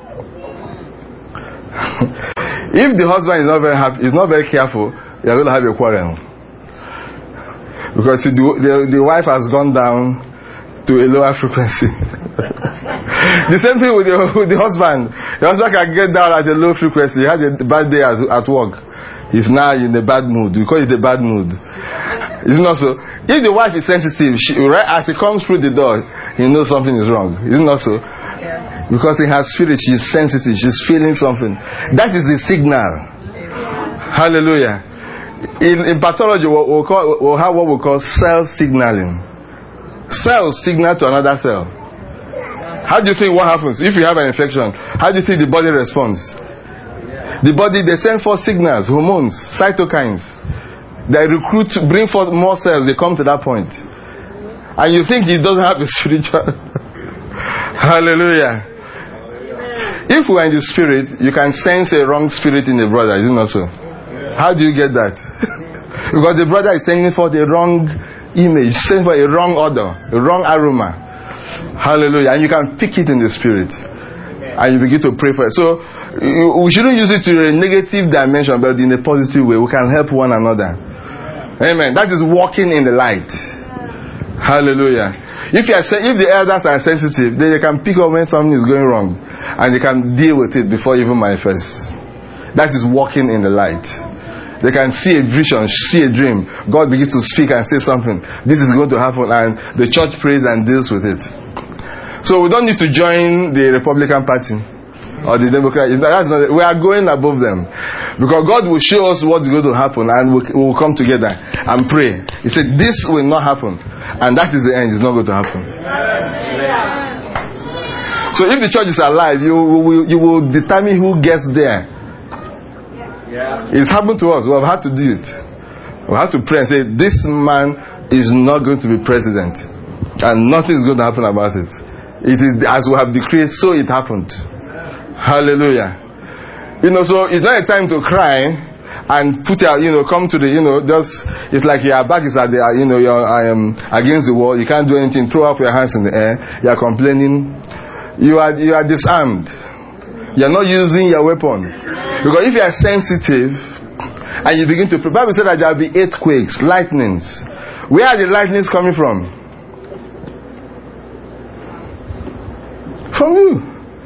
If the husband is not very happy, is not very careful, you are going to have a quarrel. Because the wife has gone down to a lower frequency. The same thing with the husband. The husband can get down at a low frequency. He had a bad day at work. He's now in a bad mood. We call it a bad mood. Isn't it not so? If the wife is sensitive, right as he comes through the door, he knows something is wrong. Isn't it not so? Yeah. Because in her spirit, she's sensitive. She's feeling something. That is the signal. Hallelujah. In pathology, we'll have what we call cell signaling. Cells signal to another cell. How do you think what happens if you have an infection? How do you think the body responds? The body, they send forth signals, hormones, cytokines. They recruit, bring forth more cells. They come to that point, and you think he doesn't have a spiritual. Hallelujah. If we are in the spirit, you can sense a wrong spirit in the brother. Is it not so? How do you get that? Because the brother is sending forth a wrong image, sending for a wrong odor, a wrong aroma. Hallelujah. And you can pick it in the spirit, and you begin to pray for it. So we shouldn't use it to a negative dimension, but in a positive way. We can help one another. Amen. That is walking in the light. Hallelujah. If the elders are sensitive, then they can pick up when something is going wrong, and they can deal with it before it even manifests. That is walking in the light. They can see a vision, see a dream. God begins to speak and say something. This is going to happen, and the church prays and deals with it. So we don't need to join the Republican Party. or the Democrats. That's not, we are going above them. Because God will show us what's going to happen, and we'll come together and pray. He said, this will not happen. And that is the end. It's not going to happen. So if the church is alive, you will determine who gets there. It's happened to us. We have had to do it. We have to pray and say, this man is not going to be president, and nothing is going to happen about it. It is as we have decreed, so it happened. Hallelujah. So it's not a time to cry and put out, come to the, just, it's like your back is at the, you're against the wall. You can't do anything. Throw up your hands in the air. You are complaining. You are disarmed. You are not using your weapon. Because if you are sensitive and you begin to pray, the Bible said that there will be earthquakes, lightnings. Where are the lightnings coming from? From you.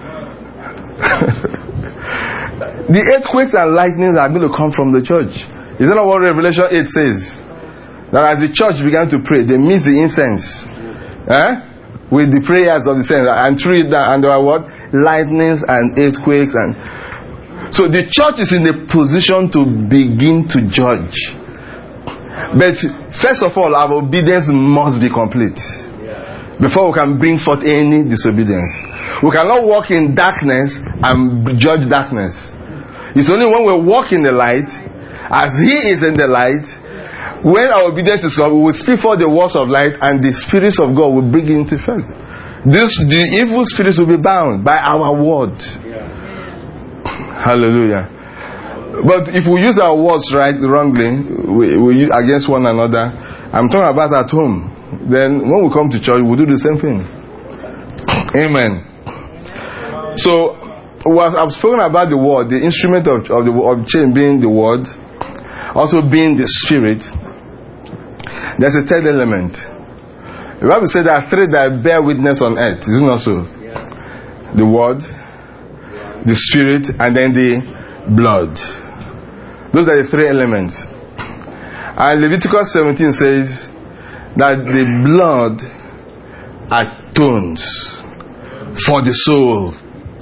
The earthquakes and lightnings are going to come from the church. Is that not what Revelation 8 says? That as the church began to pray, they mixed the incense with the prayers of the saints, and threw it down, and there were what? Lightnings and earthquakes. And so the church is in a position to begin to judge. But first of all, our obedience must be complete before we can bring forth any disobedience. We cannot walk in darkness and judge darkness. It's only when we walk in the light, as He is in the light, when our obedience is come, we will speak for the words of light, and the spirits of God will bring it into effect. The evil spirits will be bound by our word. Hallelujah. But if we use our words wrongly, we use against one another. I'm talking about at home. Then when we come to church, we do the same thing. Amen. So I've spoken about the word, the instrument of change being the word, also being the spirit. There's a third element. The Bible said there are three that bear witness on earth. Is it not so? The word, the spirit, and then the blood. Those are the three elements. And Leviticus 17 says that the blood atones for the soul.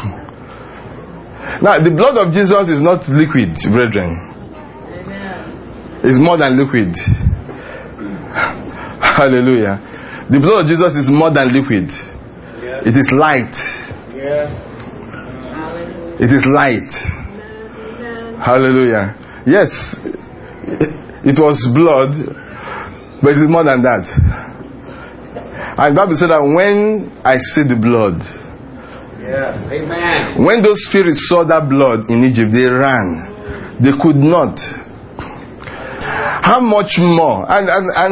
Now, the blood of Jesus is not liquid, brethren. It's more than liquid. Hallelujah. The blood of Jesus is more than liquid. It is light. It is light. Hallelujah. Yes, it was blood, but it is more than that. And the Bible said that when I see the blood, Amen. When those spirits saw that blood in Egypt, they ran. They could not. How much more? And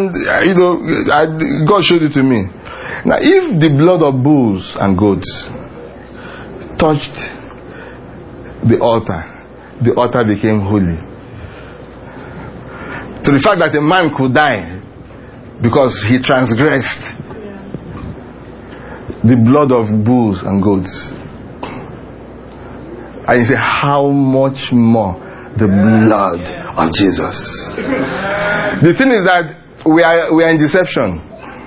God showed it to me. Now, if the blood of bulls and goats touched the altar became holy. To the fact that a man could die because he transgressed the blood of bulls and goats. And you say, how much more the blood of Jesus? The thing is that we are in deception,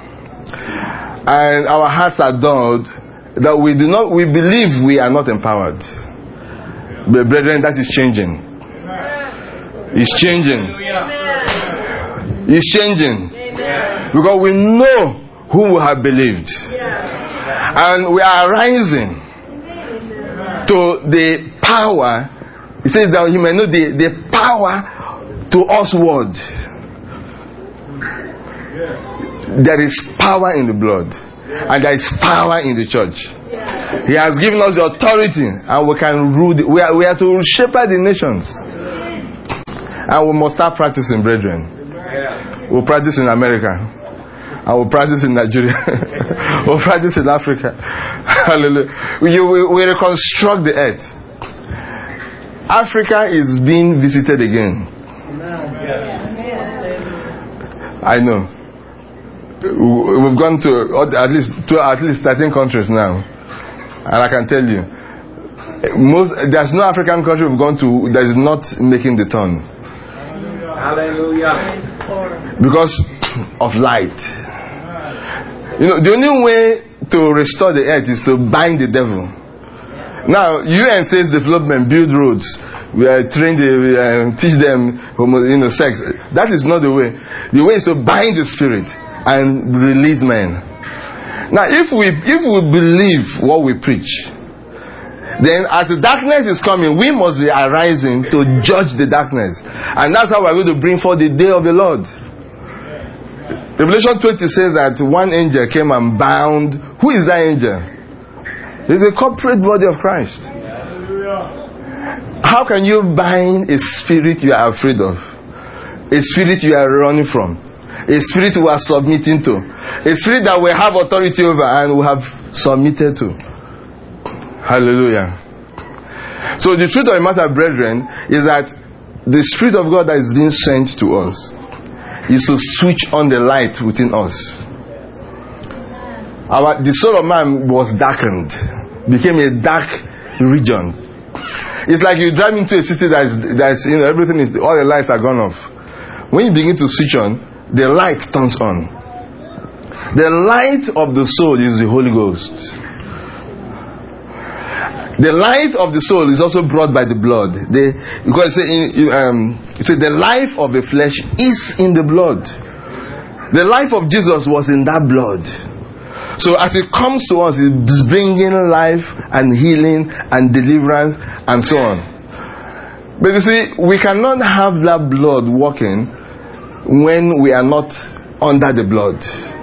and our hearts are dulled, that we believe we are not empowered. But brethren, that is changing. It's changing. It's changing. Because we know who we have believed. And we are rising to the power. It says that you may know the power to usward. There is power in the blood, and there is power in the church. He has given us the authority, and we can rule. We are to shepherd the nations, and we must start practicing, brethren. We'll practice in America, and we'll practice in Nigeria. We'll practice in Africa. Hallelujah. We reconstruct the earth. Africa is being visited again. I know. We've gone to at least 13 countries now, and I can tell you, there's no African country we've gone to that is not making the turn. Hallelujah. Because of light. The only way to restore the earth is to bind the devil. Now, UN says development, build roads, we are trained, teach them sex. That is not the way. The way is to bind the spirit and release men. Now, if we believe what we preach, then as the darkness is coming, we must be arising to judge the darkness. And that's how we're going to bring forth the day of the Lord. Revelation 20 says that one angel came and bound. Who is that angel? It's the corporate body of Christ. How can you bind a spirit you are afraid of? A spirit you are running from? A spirit you are submitting to? A spirit that we have authority over and we have submitted to? Hallelujah. So the truth of the matter, brethren, is that the Spirit of God that is being sent to us is to switch on the light within us. The soul of man was darkened, became a dark region. It's like you drive into a city that's everything is, all the lights are gone off. When you begin to switch on, the light turns on. The light of the soul is the Holy Ghost. The light of the soul is also brought by the blood. Because it says the life of the flesh is in the blood. The life of Jesus was in that blood. So as it comes to us, it's bringing life and healing and deliverance and so on. But you see, we cannot have that blood working when we are not under the blood.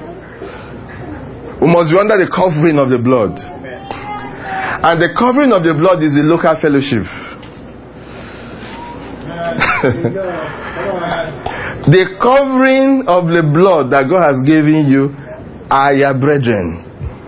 We must be under the covering of the blood. And the covering of the blood is the local fellowship. The covering of the blood that God has given you are your brethren.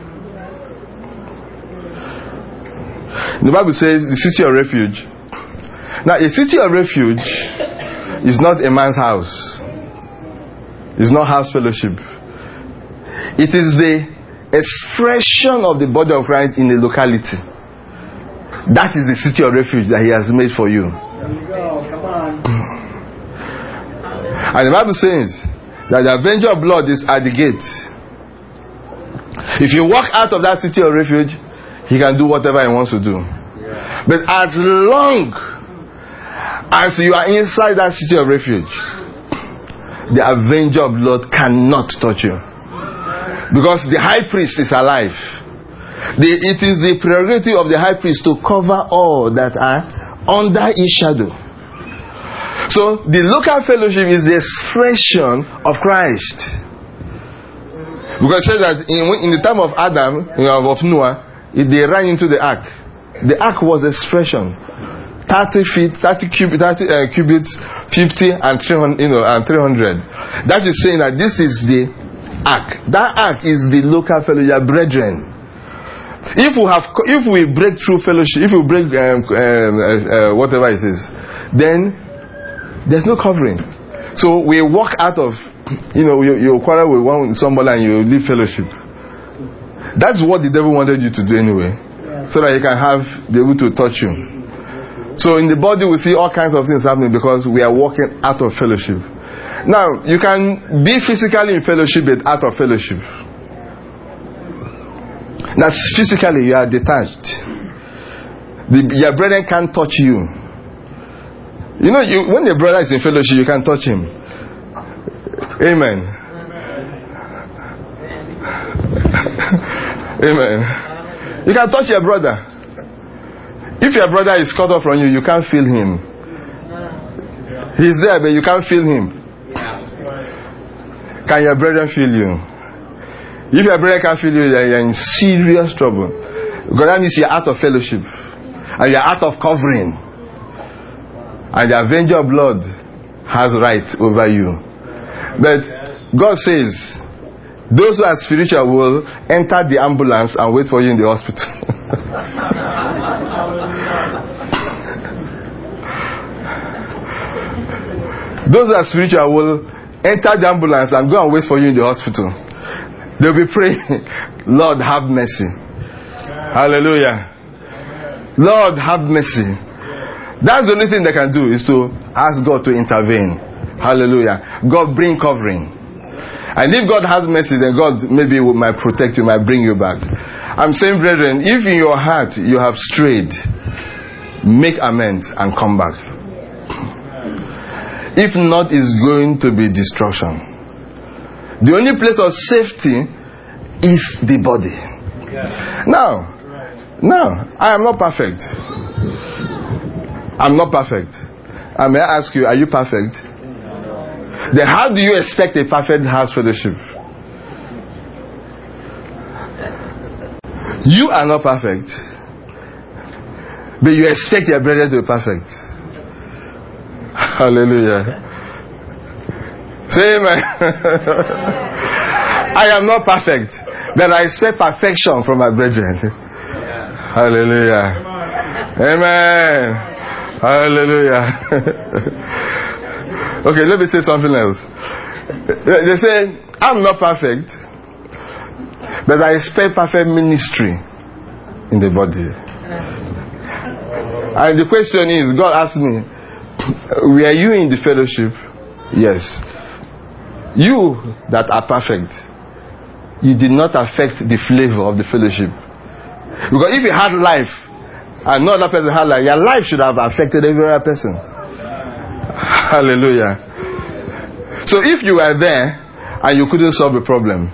The Bible says the city of refuge. Now, a city of refuge is not a man's house. It's not house fellowship. It is the expression of the body of Christ in a locality. That is the city of refuge that He has made for you. Come on. And the Bible says that the avenger of blood is at the gate. If you walk out of that city of refuge, he can do whatever he wants to do. But as long as you are inside that city of refuge, the avenger of blood cannot touch you. Because the high priest is alive. It is the prerogative of the high priest to cover all that are under his shadow. So the local fellowship is the expression of Christ. Because it says that in the time of Adam, of Noah, they ran into the ark. The ark was expression. 30 feet, 30 cubits, 50 and 300, and 300. That is saying that this is the ark. That ark is the local fellowship, brethren. If we break through fellowship, if we break whatever it is, then there's no covering. So we walk out of, you quarrel with somebody and you leave fellowship. That's what the devil wanted you to do anyway, so that he can be able to touch you. So in the body we see all kinds of things happening because we are walking out of fellowship. Now, you can be physically in fellowship but out of fellowship. Now, physically you are detached. Your brethren can't touch you. When the brother is in fellowship, you can touch him. Amen. Amen. You can touch your brother. If your brother is cut off from you, you can't feel him. He's there, but you can't feel him. Can your brother feel you? If your brother can't feel you, you're in serious trouble. Because that means you're out of fellowship. And you're out of covering. And the avenger of blood has right over you. But God says, those who are spiritual will enter the ambulance and wait for you in the hospital. Those who are spiritual will enter the ambulance and go and wait for you in the hospital. They'll be praying, Lord, have mercy. Hallelujah. Lord, have mercy. That's the only thing they can do, is to ask God to intervene. Hallelujah. God, bring covering. And if God has mercy, then God maybe might protect you, might bring you back. I'm saying, brethren, if in your heart you have strayed, make amends and come back. If not, it's going to be destruction. The only place of safety is the body. Now, I am not perfect. I'm not perfect. And may I ask you, are you perfect? Then how do you expect a perfect house fellowship? You are not perfect, but you expect your brother to be perfect. Hallelujah. Say amen. I am not perfect, but I expect perfection from my brethren. Hallelujah. Amen. Hallelujah. Okay, let me say something else. They say, I'm not perfect, but I expect perfect ministry in the body. And the question is, God asked me, were you in the fellowship? Yes. You that are perfect, you did not affect the flavor of the fellowship. Because if you had life and no other person had life, your life should have affected every other person. Hallelujah. So if you were there and you couldn't solve a problem,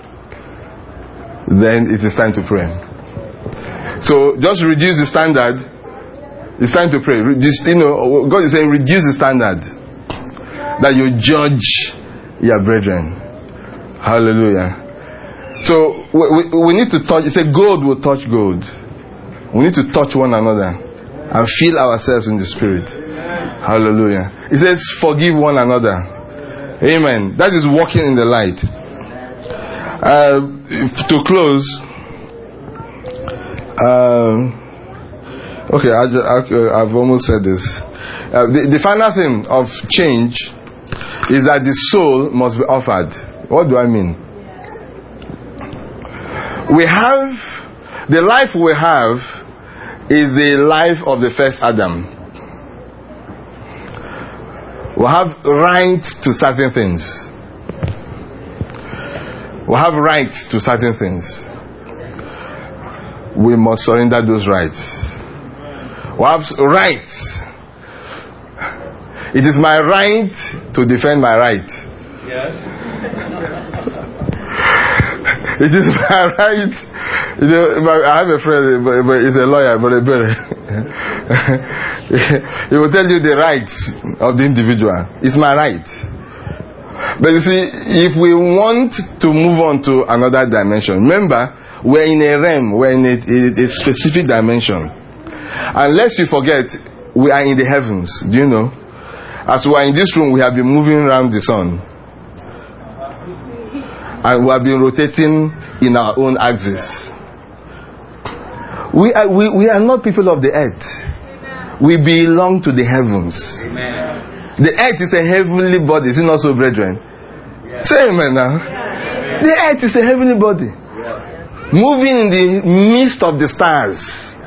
then it is time to pray. So just reduce the standard. It's time to pray. God is saying reduce the standard that you judge your brethren. Hallelujah. So we need to touch. It said gold will touch gold. We need to touch one another and feel ourselves in the spirit. Hallelujah. It says forgive one another. Amen. That is walking in the light. To close, okay, I've almost said this. The final thing of change is that the soul must be offered. What do I mean? We have, the life we have is the life of the first Adam. We have right to certain things. We have rights to certain things. We must surrender those rights. We have rights. It is my right to defend my right. Yes. It is my right. I have a friend, but he's a lawyer, but he will tell you the rights of the individual. It's my right. But you see, if we want to move on to another dimension, remember, we're in a realm, we're in a specific dimension. Unless you forget, we are in the heavens. Do you know? As we are in this room, we have been moving around the sun. And we have been rotating in our own axis. We are not people of the earth. We belong to the heavens. Amen. The earth is a heavenly body. Is it not so, brethren? Yes. Say amen now. Yes. The earth is a heavenly body. Yes. Moving in the midst of the stars.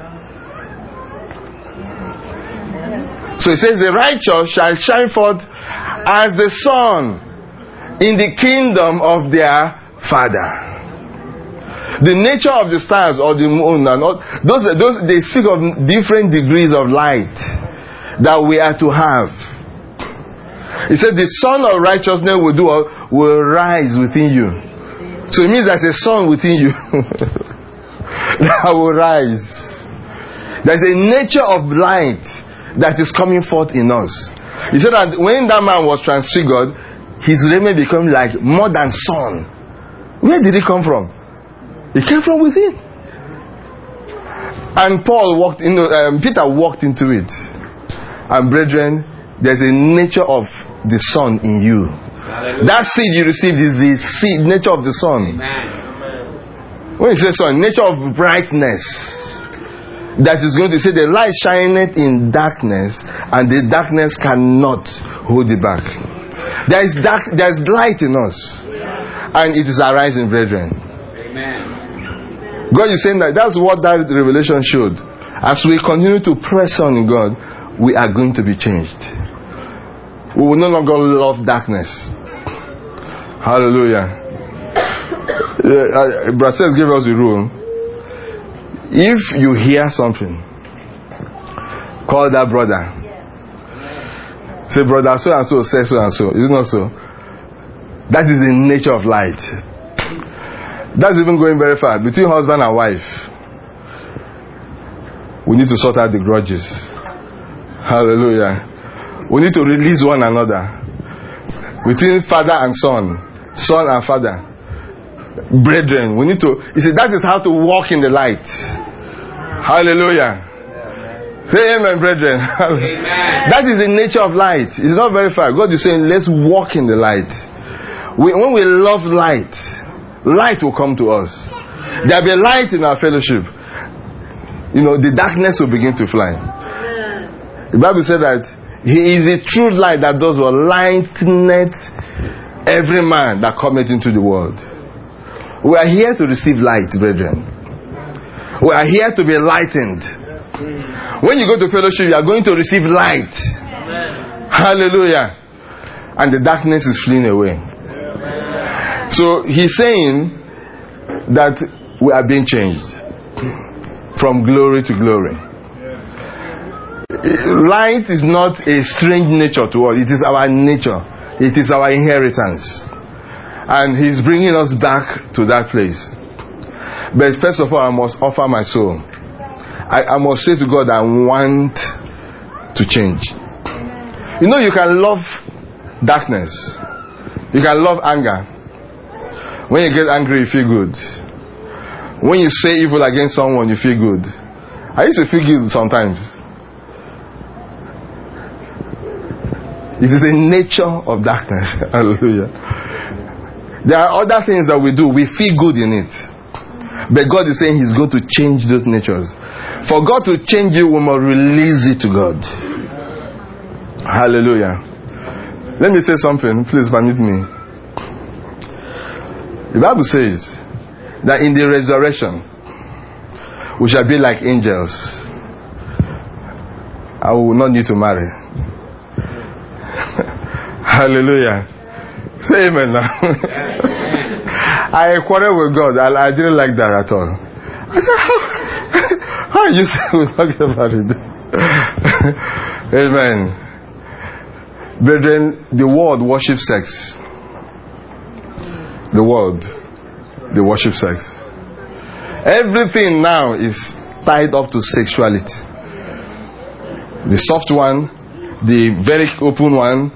So it says the righteous shall shine forth as the sun in the kingdom of their Father. The nature of the stars or the moon and all those they speak of different degrees of light that we are to have. He said the sun of righteousness will rise within you. So it means there's a sun within you that will rise. There's a nature of light that is coming forth in us. He said that when that man was transfigured, his raiment became like more than sun. Where did it come from? It came from within. And Peter walked into it. And brethren, there's a nature of the sun in you. Hallelujah. That seed you received is the seed, nature of the sun. Amen. When you say sun, nature of brightness. That is going to say the light shineth in darkness, and the darkness cannot hold it back. There's light in us, and it is arising, brethren. Amen. God is saying that's what that revelation showed. As we continue to press on in God, we are going to be changed. We will no longer love darkness. Hallelujah. Brassels gave us a rule If you hear something, call that brother. Say, brother, so and so says so and so. Is it not so? That is the nature of light. That's even going very far. Between husband and wife, we need to sort out the grudges. Hallelujah. We need to release one another. Between father and son, son and father, brethren, we need to, you see, that is how to walk in the light. Hallelujah. Say amen, brethren. Amen. That is the nature of light. It's not very far. God is saying, let's walk in the light. When we love light, light will come to us. There will be light in our fellowship. The darkness will begin to fly. The Bible said that He is the true light that does what? Lighteneth every man that cometh into the world. We are here to receive light, brethren. We are here to be lightened. When you go to fellowship, you are going to receive light. Amen. Hallelujah. And the darkness is fleeing away. Amen. So he's saying that we are being changed from glory to glory. Light is not a strange nature to us. It is our nature. It is our inheritance. And he's bringing us back to that place. But first of all, I must offer my soul. I must say to God, I want to change. You can love darkness. You can love anger. When you get angry, you feel good. When you say evil against someone, you feel good. I used to feel good sometimes. It is a nature of darkness. Hallelujah. There are other things that we do. We feel good in it. But God is saying He's going to change those natures. For God to change you, we must release it to God. Hallelujah. Let me say something. Please permit me. The Bible says that in the resurrection, we shall be like angels. I will not need to marry. Hallelujah. Say amen now. I quarreled with God. I didn't like that at all. I said, how you say we're talking about it? Amen. Brethren, the world worships sex. The world, they worship sex. Everything now is tied up to sexuality. The soft one, the very open one,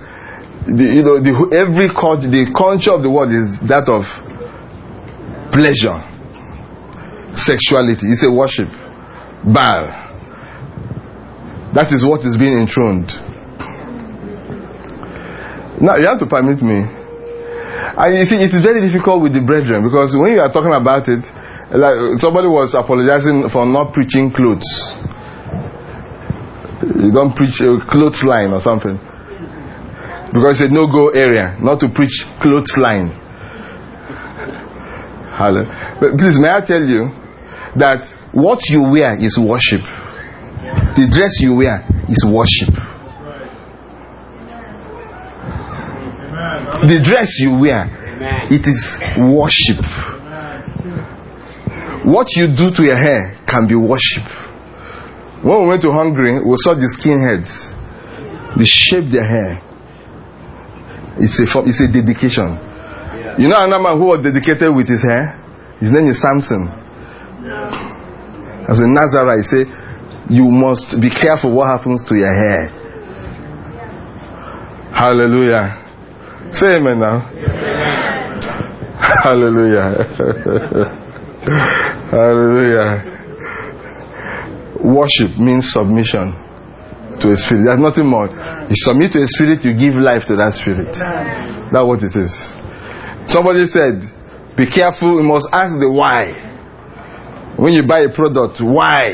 the culture of the world is that of pleasure, sexuality. It's a worship. Baal. That is what is being enthroned. Now you have to permit me. And you see, it is very difficult with the brethren, because when you are talking about it, like somebody was apologizing for not preaching clothes. You don't preach a clothes line or something, because it's a no-go area not to preach clothes line. But please, may I tell you that what you wear is worship. The dress you wear is worship. The dress you wear, it is worship. What you do to your hair can be worship. When we went to Hungary, we saw the skinheads. They shape their hair. It's a dedication. You know another man who was dedicated with his hair? His name is Samson. As a Nazarite, he said, you must be careful what happens to your hair. Hallelujah. Say amen now. Amen. Hallelujah. Hallelujah. Worship means submission to a spirit. There's nothing more. You submit to a spirit, you give life to that spirit. That's what it is. Somebody said, be careful, you must ask the why. When you buy a product, why?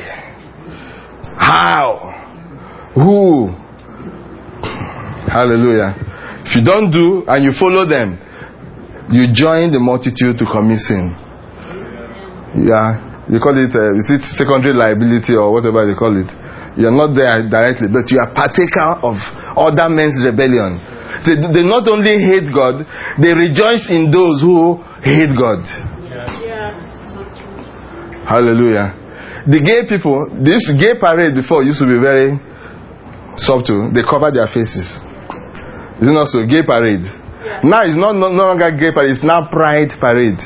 How? Who? Hallelujah. If you don't do and you follow them, you join the multitude to commit sin. Yeah, they call it is it secondary liability or whatever they call it. You are not there directly, but you are partaker of other men's rebellion. So they not only hate God, they rejoice in those who hate God. Yeah. Hallelujah. The gay people, this gay parade before used to be very subtle. They cover their faces. Is it not so? Gay parade. Now it's no longer gay parade. It's now pride parade.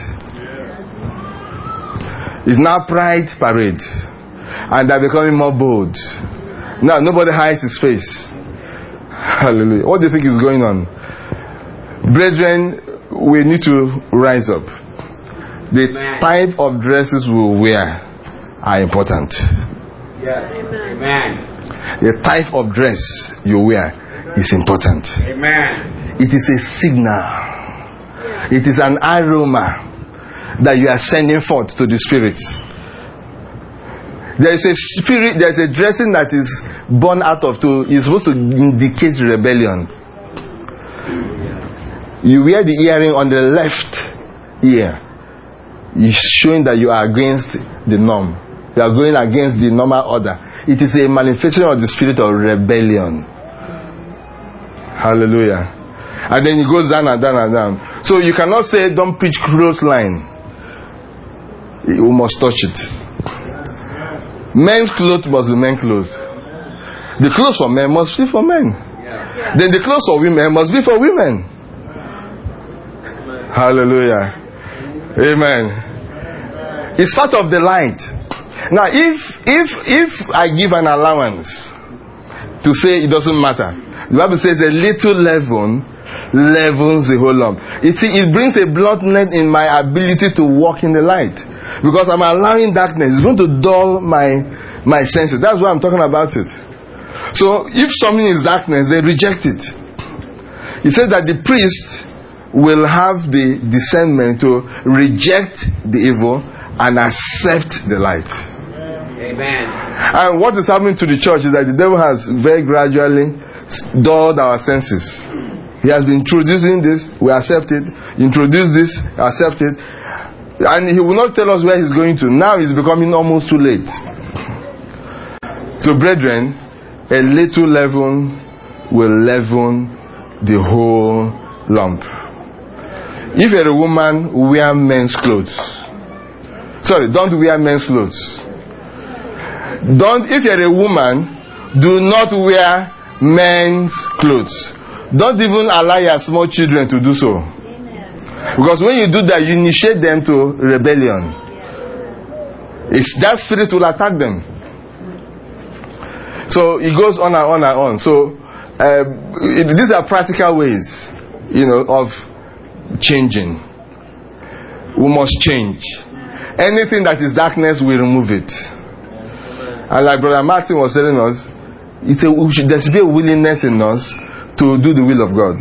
It's now pride parade. And they're becoming more bold. Now nobody hides his face. Hallelujah. What do you think is going on? Brethren, we need to rise up. The type of dresses we wear are important. Yes. Amen. The type of dress you wear is important. Amen. It is a signal. It is an aroma that you are sending forth to the spirits. There is a spirit, there is a dressing that is born out of is supposed to indicate rebellion. You wear the earring on the left ear. It's showing that you are against the norm. You are going against the normal order. It is a manifestation of the spirit of rebellion. Hallelujah. And then it goes down and down and down. So you cannot say don't preach clothesline. You must touch it. Men's clothes must be men's clothes. The clothes for men must be for men. Then the clothes for women must be for women. Hallelujah. Amen. It's part of the light. Now if I give an allowance to say it doesn't matter, the Bible says a little leaven leavens the whole lump. It brings a bluntness in my ability to walk in the light, because I'm allowing darkness. It's going to dull my senses. That's why I'm talking about it. So if something is darkness, they reject it. He says that the priest will have the discernment to reject the evil and accept the light. Amen. And what is happening to the church is that the devil has very gradually dulled our senses. He has been introducing this, we accept it. Introduce this, accept it. And he will not tell us where he's going to. Now it's becoming almost too late. So brethren, a little leaven will leaven the whole lump. If you're a woman, wear men's clothes. Sorry, don't wear men's clothes. If you're a woman, do not wear men's clothes. Don't even allow your small children to do so. Because when you do that, you initiate them to rebellion. That spirit will attack them. So it goes on and on and on. So these are practical ways, of changing. We must change. Anything that is darkness, we remove it. And like Brother Martin was telling us, there should be a willingness in us to do the will of God.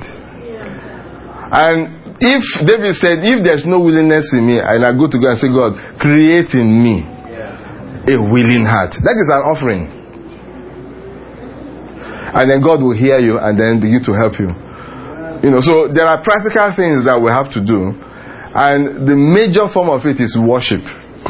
And if David said, if there's no willingness in me, and I go to God and say, God, create in me a willing heart. That is an offering. And then God will hear you and then begin to help you. So there are practical things that we have to do. And the major form of it is worship.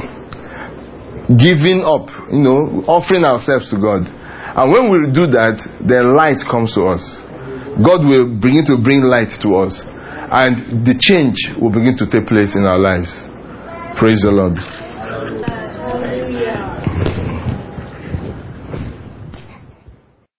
Giving up, offering ourselves to God. And when we do that, then light comes to us. God will begin to bring light to us. And the change will begin to take place in our lives. Praise the Lord.